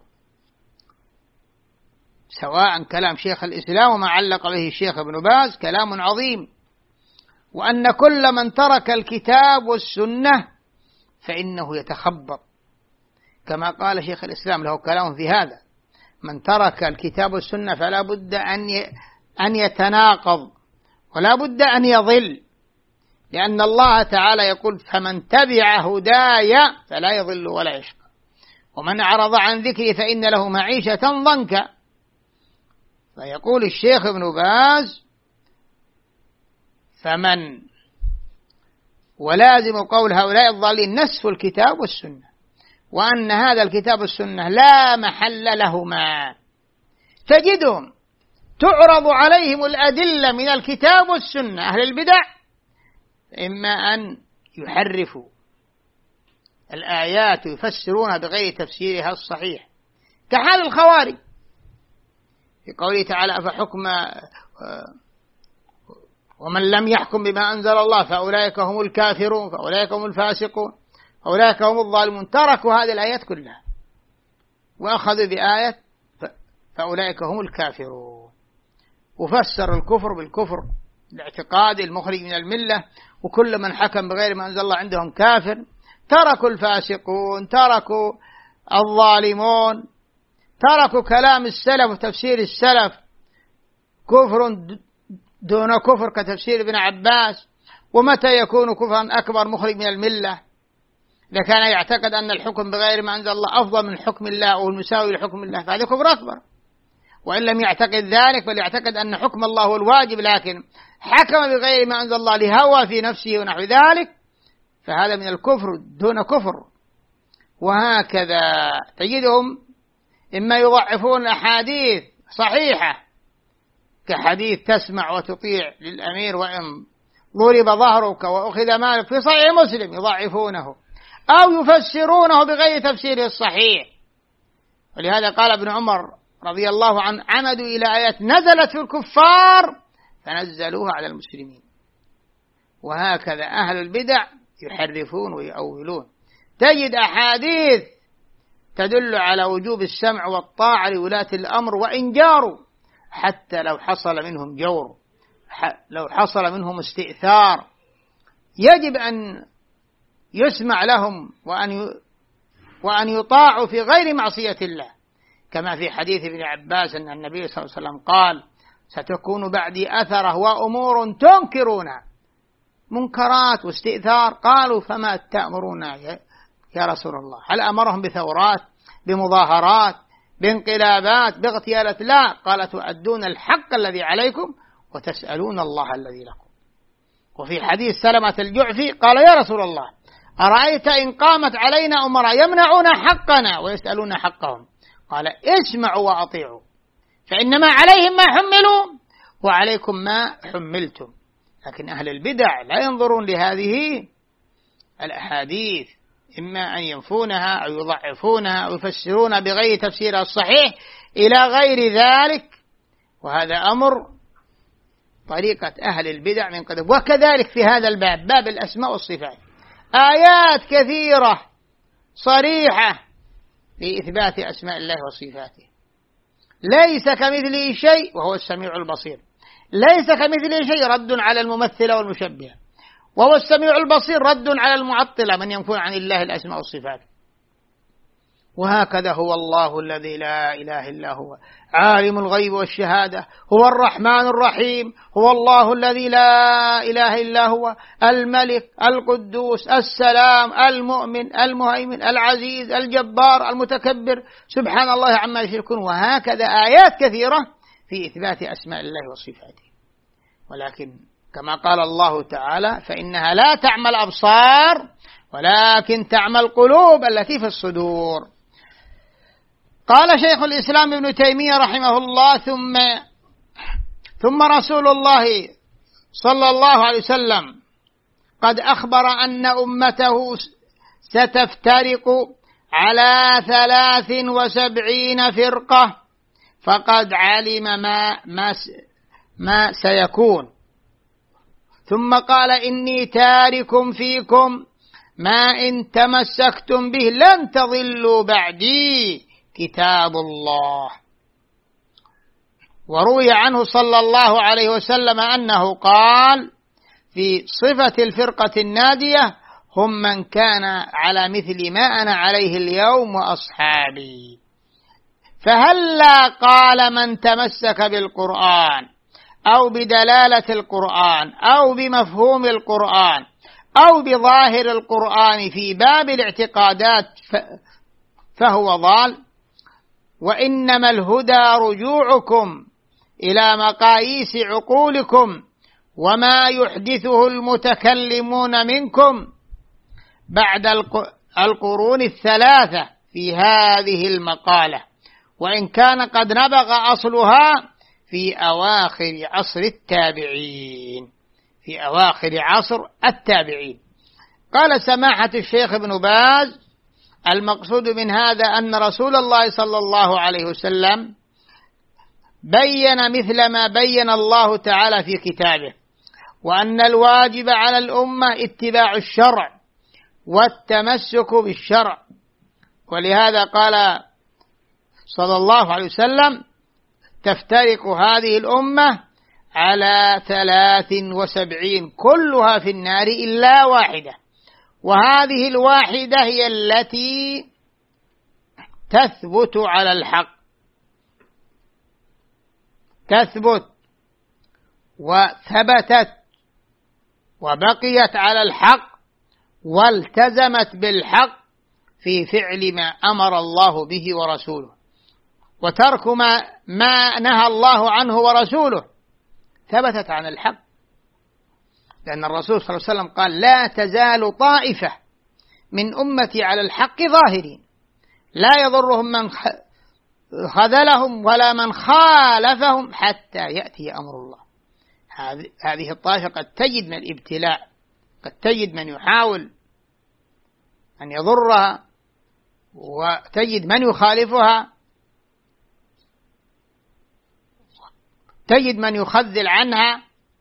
سواء كلام شيخ الإسلام وما علق به الشيخ ابن باز كلام عظيم. وأن كل من ترك الكتاب والسنة فإنه يتخبط، كما قال شيخ الإسلام له كلام في هذا: من ترك الكتاب والسنة فلا بد أن يتناقض ولا بد أن يضل، لأن الله تعالى يقول: فمن تبع هداي فلا يضل ولا يشقى، ومن أعرض عن ذكري فإن له معيشة ضنكا. فيقول الشيخ ابن باز: ولازم قول هؤلاء الضالين نسف الكتاب والسنة، وأن هذا الكتاب والسنة لا محل لهما. تجدهم تعرض عليهم الأدلة من الكتاب والسنة، أهل البدع إما أن يحرفوا الآيات ويفسرونها بغير تفسيرها الصحيح، كحال الخوارج في قوله تعالى: أفحكم ومن لم يحكم بما أنزل الله فأولئك هم الكافرون فأولئك هم الفاسقون فأولئك هم الظالمون. تركوا هذه الآيات كلها وأخذوا بآية فأولئك هم الكافرون، وفسر الكفر بالكفر الاعتقادي المخرج من الملة، وكل من حكم بغير ما أنزل الله عندهم كافر. تركوا الفاسقون، تركوا الظالمون، تركوا كلام السلف وتفسير السلف، كفر دون كفر كتفسير ابن عباس؟ ومتى يكون كفرا أكبر مخرج من الملة؟ إذا كان يعتقد أن الحكم بغير ما أنزل الله أفضل من حكم الله أو المساوي لحكم الله فهذا كفر أكبر. وإن لم يعتقد ذلك بل يعتقد أن حكم الله هو الواجب لكن حكم بغير ما أنزل الله لهوى في نفسه ونحو ذلك فهذا من الكفر دون كفر. وهكذا تجدهم إما يضعفون الأحاديث صحيحة كحديث تسمع وتطيع للأمير وإن ضرب ظهرك وأخذ مالك في صحيح مسلم يضعفونه أو يفسرونه بغير تفسيره الصحيح. ولهذا قال ابن عمر رضي الله عنه عمدوا إلى آيات نزلت في الكفار فنزلوها على المسلمين. وهكذا أهل البدع يحرفون ويؤولون. تجد أحاديث تدل على وجوب السمع والطاعة لولاة الأمر وإن جاروا حتى لو حصل منهم جور لو حصل منهم استئثار يجب أن يسمع لهم وأن يطاعوا في غير معصية الله كما في حديث ابن عباس أن النبي صلى الله عليه وسلم قال ستكون بعدي أثرة وأمور تنكرون منكرات واستئثار. قالوا فما تأمرون يا رسول الله؟ هل أمرهم بثورات بمظاهرات بانقلابات باغتيالات؟ لا، قال تؤدون الحق الذي عليكم وتسألون الله الذي لكم. وفي حديث سلمة الجعفي قال يا رسول الله أرأيت إن قامت علينا أمراء يمنعون حقنا ويسألون حقهم؟ قال اسمعوا وأطيعوا فإنما عليهم ما حملوا وعليكم ما حملتم. لكن أهل البدع لا ينظرون لهذه الأحاديث إما أن ينفونها أو يضعفونها أو يفسرونها بغير تفسيرها الصحيح إلى غير ذلك. وهذا أمر طريقة أهل البدع من قدم. وكذلك في هذا الباب باب الأسماء والصفات آيات كثيرة صريحة في إثبات أسماء الله وصفاته. ليس كمثله شيء وهو السميع البصير. ليس كمثله شيء رد على الممثلة والمشبهة وهو السميع البصير رد على المعطلة من ينفون عن الله الأسماء والصفات. وهكذا هو الله الذي لا إله إلا هو عالم الغيب والشهادة هو الرحمن الرحيم هو الله الذي لا إله إلا هو الملك القدوس السلام المؤمن المهيمن العزيز الجبار المتكبر سبحان الله عما يشركون. وهكذا آيات كثيرة في إثبات أسماء الله وصفاته. ولكن كما قال الله تعالى فإنها لا تعمى الأبصار ولكن تعمى القلوب التي في الصدور. قال شيخ الإسلام ابن تيمية رحمه الله ثم رسول الله صلى الله عليه وسلم قد أخبر أن أمته ستفترق على 73 فرقة فقد علم ما سيكون. ثم قال إني تارك فيكم ما إن تمسكتم به لن تضلوا بعدي كتاب الله. وروي عنه صلى الله عليه وسلم أنه قال في صفة الفرقة النادية هم من كان على مثل ما أنا عليه اليوم وأصحابي. فهلا قال من تمسك بالقرآن أو بدلالة القرآن أو بمفهوم القرآن أو بظاهر القرآن في باب الاعتقادات فهو ضال. وإنما الهدى رجوعكم إلى مقاييس عقولكم وما يحدثه المتكلمون منكم بعد القرون الثلاثة في هذه المقالة وإن كان قد نبغ أصلها في أواخر عصر التابعين قال سماحة الشيخ ابن باز المقصود من هذا أن رسول الله صلى الله عليه وسلم بين مثل ما بين الله تعالى في كتابه وأن الواجب على الأمة اتباع الشرع والتمسك بالشرع. ولهذا قال صلى الله عليه وسلم تفترق هذه الأمة على 73 كلها في النار إلا واحدة وهذه الواحدة هي التي تثبت على الحق وثبتت وبقيت على الحق والتزمت بالحق في فعل ما أمر الله به ورسوله، وترك ما نهى الله عنه ورسوله، ثبتت عن الحق. لأن الرسول صلى الله عليه وسلم قال: لا تزال طائفة من أمتي على الحق ظاهرين لا يضرهم من خذلهم ولا من خالفهم حتى يأتي أمر الله. هذه الطائفة قد تجد من الابتلاء، قد تجد من يحاول أن يضرها، وتجد من يخالفها، تجد من يخذل عنها،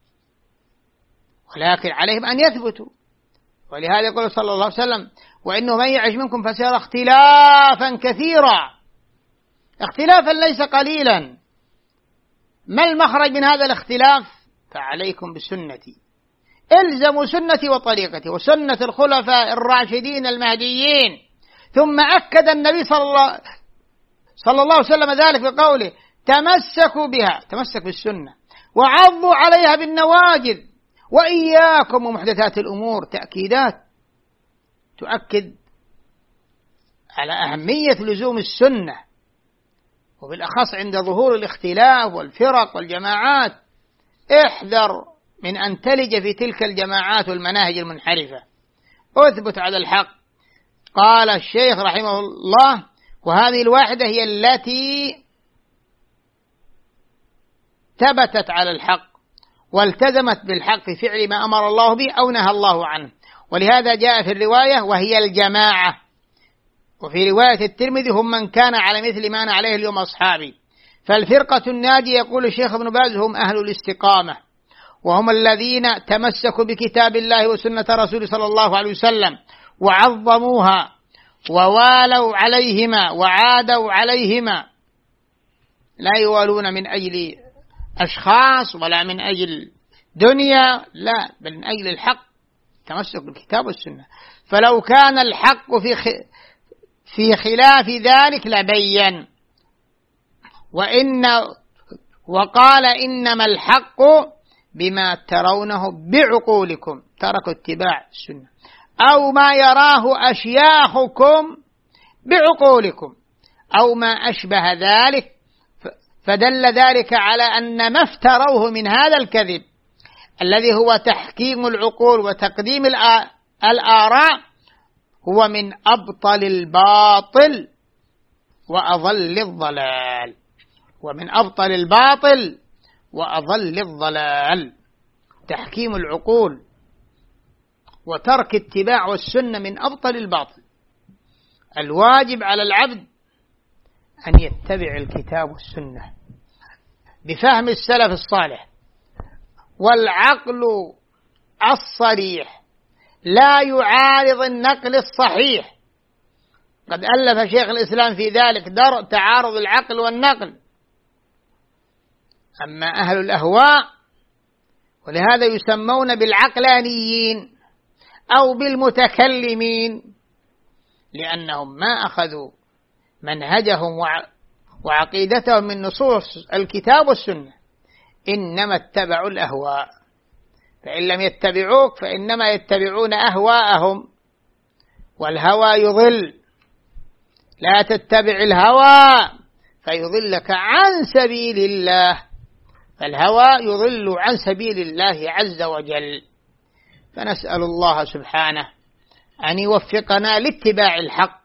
ولكن عليهم أن يثبتوا. ولهذا يقول صلى الله عليه وسلم: وإنه من يعش منكم فسيرى اختلافا كثيرا، اختلافا ليس قليلا. ما المخرج من هذا الاختلاف؟ فعليكم بسنتي، الزموا سنتي وطريقتي وسنة الخلفاء الراشدين المهديين. ثم أكد النبي صلى الله عليه وسلم ذلك بقوله: تمسكوا بها، تمسك بالسنة، وعضوا عليها بالنواجذ، وإياكم ومحدثات الأمور. تأكيدات تؤكد على أهمية لزوم السنة، وبالأخص عند ظهور الاختلاف والفرق والجماعات. احذر من أن تلج في تلك الجماعات والمناهج المنحرفة، اثبت على الحق. قال الشيخ رحمه الله: وهذه الواحدة هي التي ثبتت على الحق والتزمت بالحق في فعل ما أمر الله به أو نهى الله عنه. ولهذا جاء في الرواية: وهي الجماعة. وفي رواية الترمذي: هم من كان على مثل ما أنا عليه اليوم أصحابي. فالفرقة الناجية يقول الشيخ ابن باز: هم أهل الاستقامة، وهم الذين تمسكوا بكتاب الله وسنة رسوله صلى الله عليه وسلم وعظموها ووالوا عليهما وعادوا عليهما، لا يوالون من أجل أشخاص ولا من أجل دنيا، لا، بل من أجل الحق، تمسك بالكتاب والسنة. فلو كان الحق في خلاف ذلك لبين. وقال: إنما الحق بما ترونه بعقولكم، تركوا اتباع السنة، أو ما يراه أشياخكم بعقولكم، أو ما أشبه ذلك. فدل ذلك على أن ما افتروه من هذا الكذب الذي هو تحكيم العقول وتقديم الآراء هو من أبطل الباطل وأضل الضلال، ومن أبطل الباطل وأضل الضلال. تحكيم العقول وترك اتباع السنة من أبطل الباطل. الواجب على العبد أن يتبع الكتاب والسنة بفهم السلف الصالح والعقل الصريح، لا يعارض النقل الصحيح. قد ألف شيخ الإسلام في ذلك درء تعارض العقل والنقل. أما أهل الأهواء، ولهذا يسمون بالعقلانيين أو بالمتكلمين، لأنهم ما أخذوا منهجهم وعقيدتهم من نصوص الكتاب والسنة، إنما اتبعوا الأهواء. فإن لم يتبعوك فإنما يتبعون أهواءهم، والهوى يضل. لا تتبع الهوى فيضلك عن سبيل الله، فالهوى يضل عن سبيل الله عز وجل. فنسأل الله سبحانه أن يوفقنا لاتباع الحق.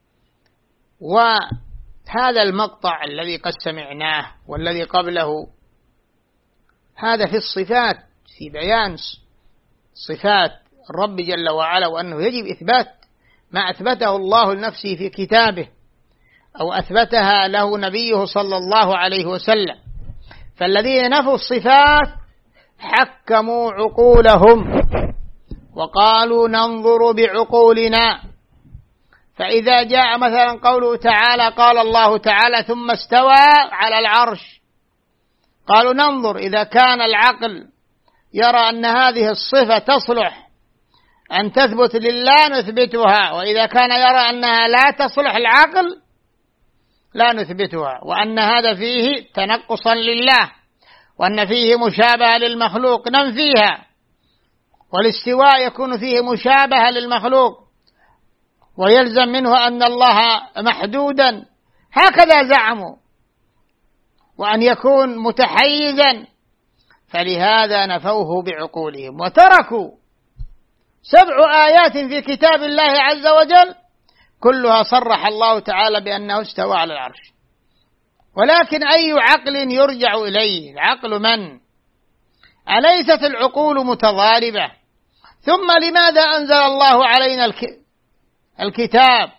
وهذا المقطع الذي قد سمعناه والذي قبله هذا في الصفات، في بيان صفات الرب جل وعلا، وأنه يجب إثبات ما أثبته الله لنفسه في كتابه أو أثبتها له نبيه صلى الله عليه وسلم. فالذين نفوا الصفات حكموا عقولهم وقالوا ننظر بعقولنا. فإذا جاء مثلا قوله تعالى: قال الله تعالى: ثم استوى على العرش، قالوا ننظر، إذا كان العقل يرى أن هذه الصفة تصلح أن تثبت لله نثبتها، وإذا كان يرى أنها لا تصلح العقل لا نثبتها، وأن هذا فيه تنقصا لله. وأن فيه مشابهة للمخلوق ننفيها، والاستواء يكون فيه مشابهة للمخلوق ويلزم منه أن الله محدودا، هكذا زعموا، وأن يكون متحيزا، فلهذا نفوه بعقولهم وتركوا 7 آيات في كتاب الله عز وجل كلها صرح الله تعالى بأنه استوى على العرش. ولكن أي عقل يرجع إليه؟ عقل من؟ أليست العقول متضاربة؟ ثم لماذا أنزل الله علينا الكتاب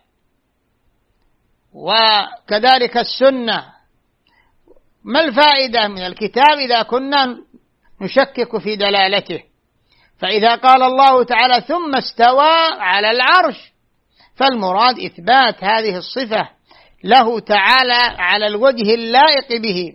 وكذلك السنة؟ ما الفائدة من الكتاب إذا كنا نشكك في دلالته؟ فإذا قال الله تعالى ثم استوى على العرش فالمراد إثبات هذه الصفة له تعالى على الوجه اللائق به.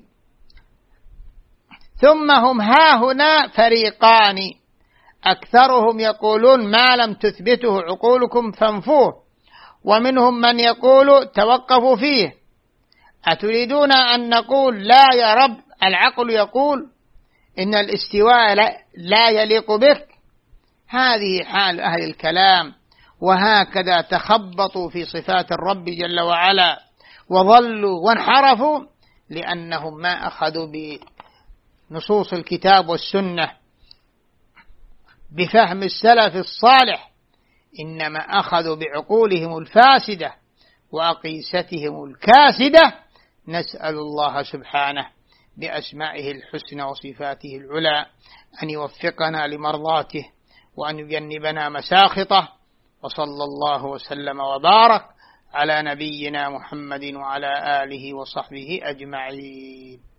ثم هم هاهنا فريقان، أكثرهم يقولون ما لم تثبته عقولكم فانفوه، ومنهم من يقول توقفوا فيه. أتريدون أن نقول لا يا رب؟ العقل يقول إن الاستواء لا يليق بك. هذه حال أهل الكلام، وهكذا تخبطوا في صفات الرب جل وعلا وضلوا وانحرفوا، لأنهم ما أخذوا بنصوص الكتاب والسنة بفهم السلف الصالح، إنما أخذوا بعقولهم الفاسدة وأقيستهم الكاسدة. نسأل الله سبحانه بأسمائه الحسنى وصفاته العلى أن يوفقنا لمرضاته وأن يجنبنا مساخطه، وصلى الله وسلم وبارك على نبينا محمد وعلى آله وصحبه أجمعين.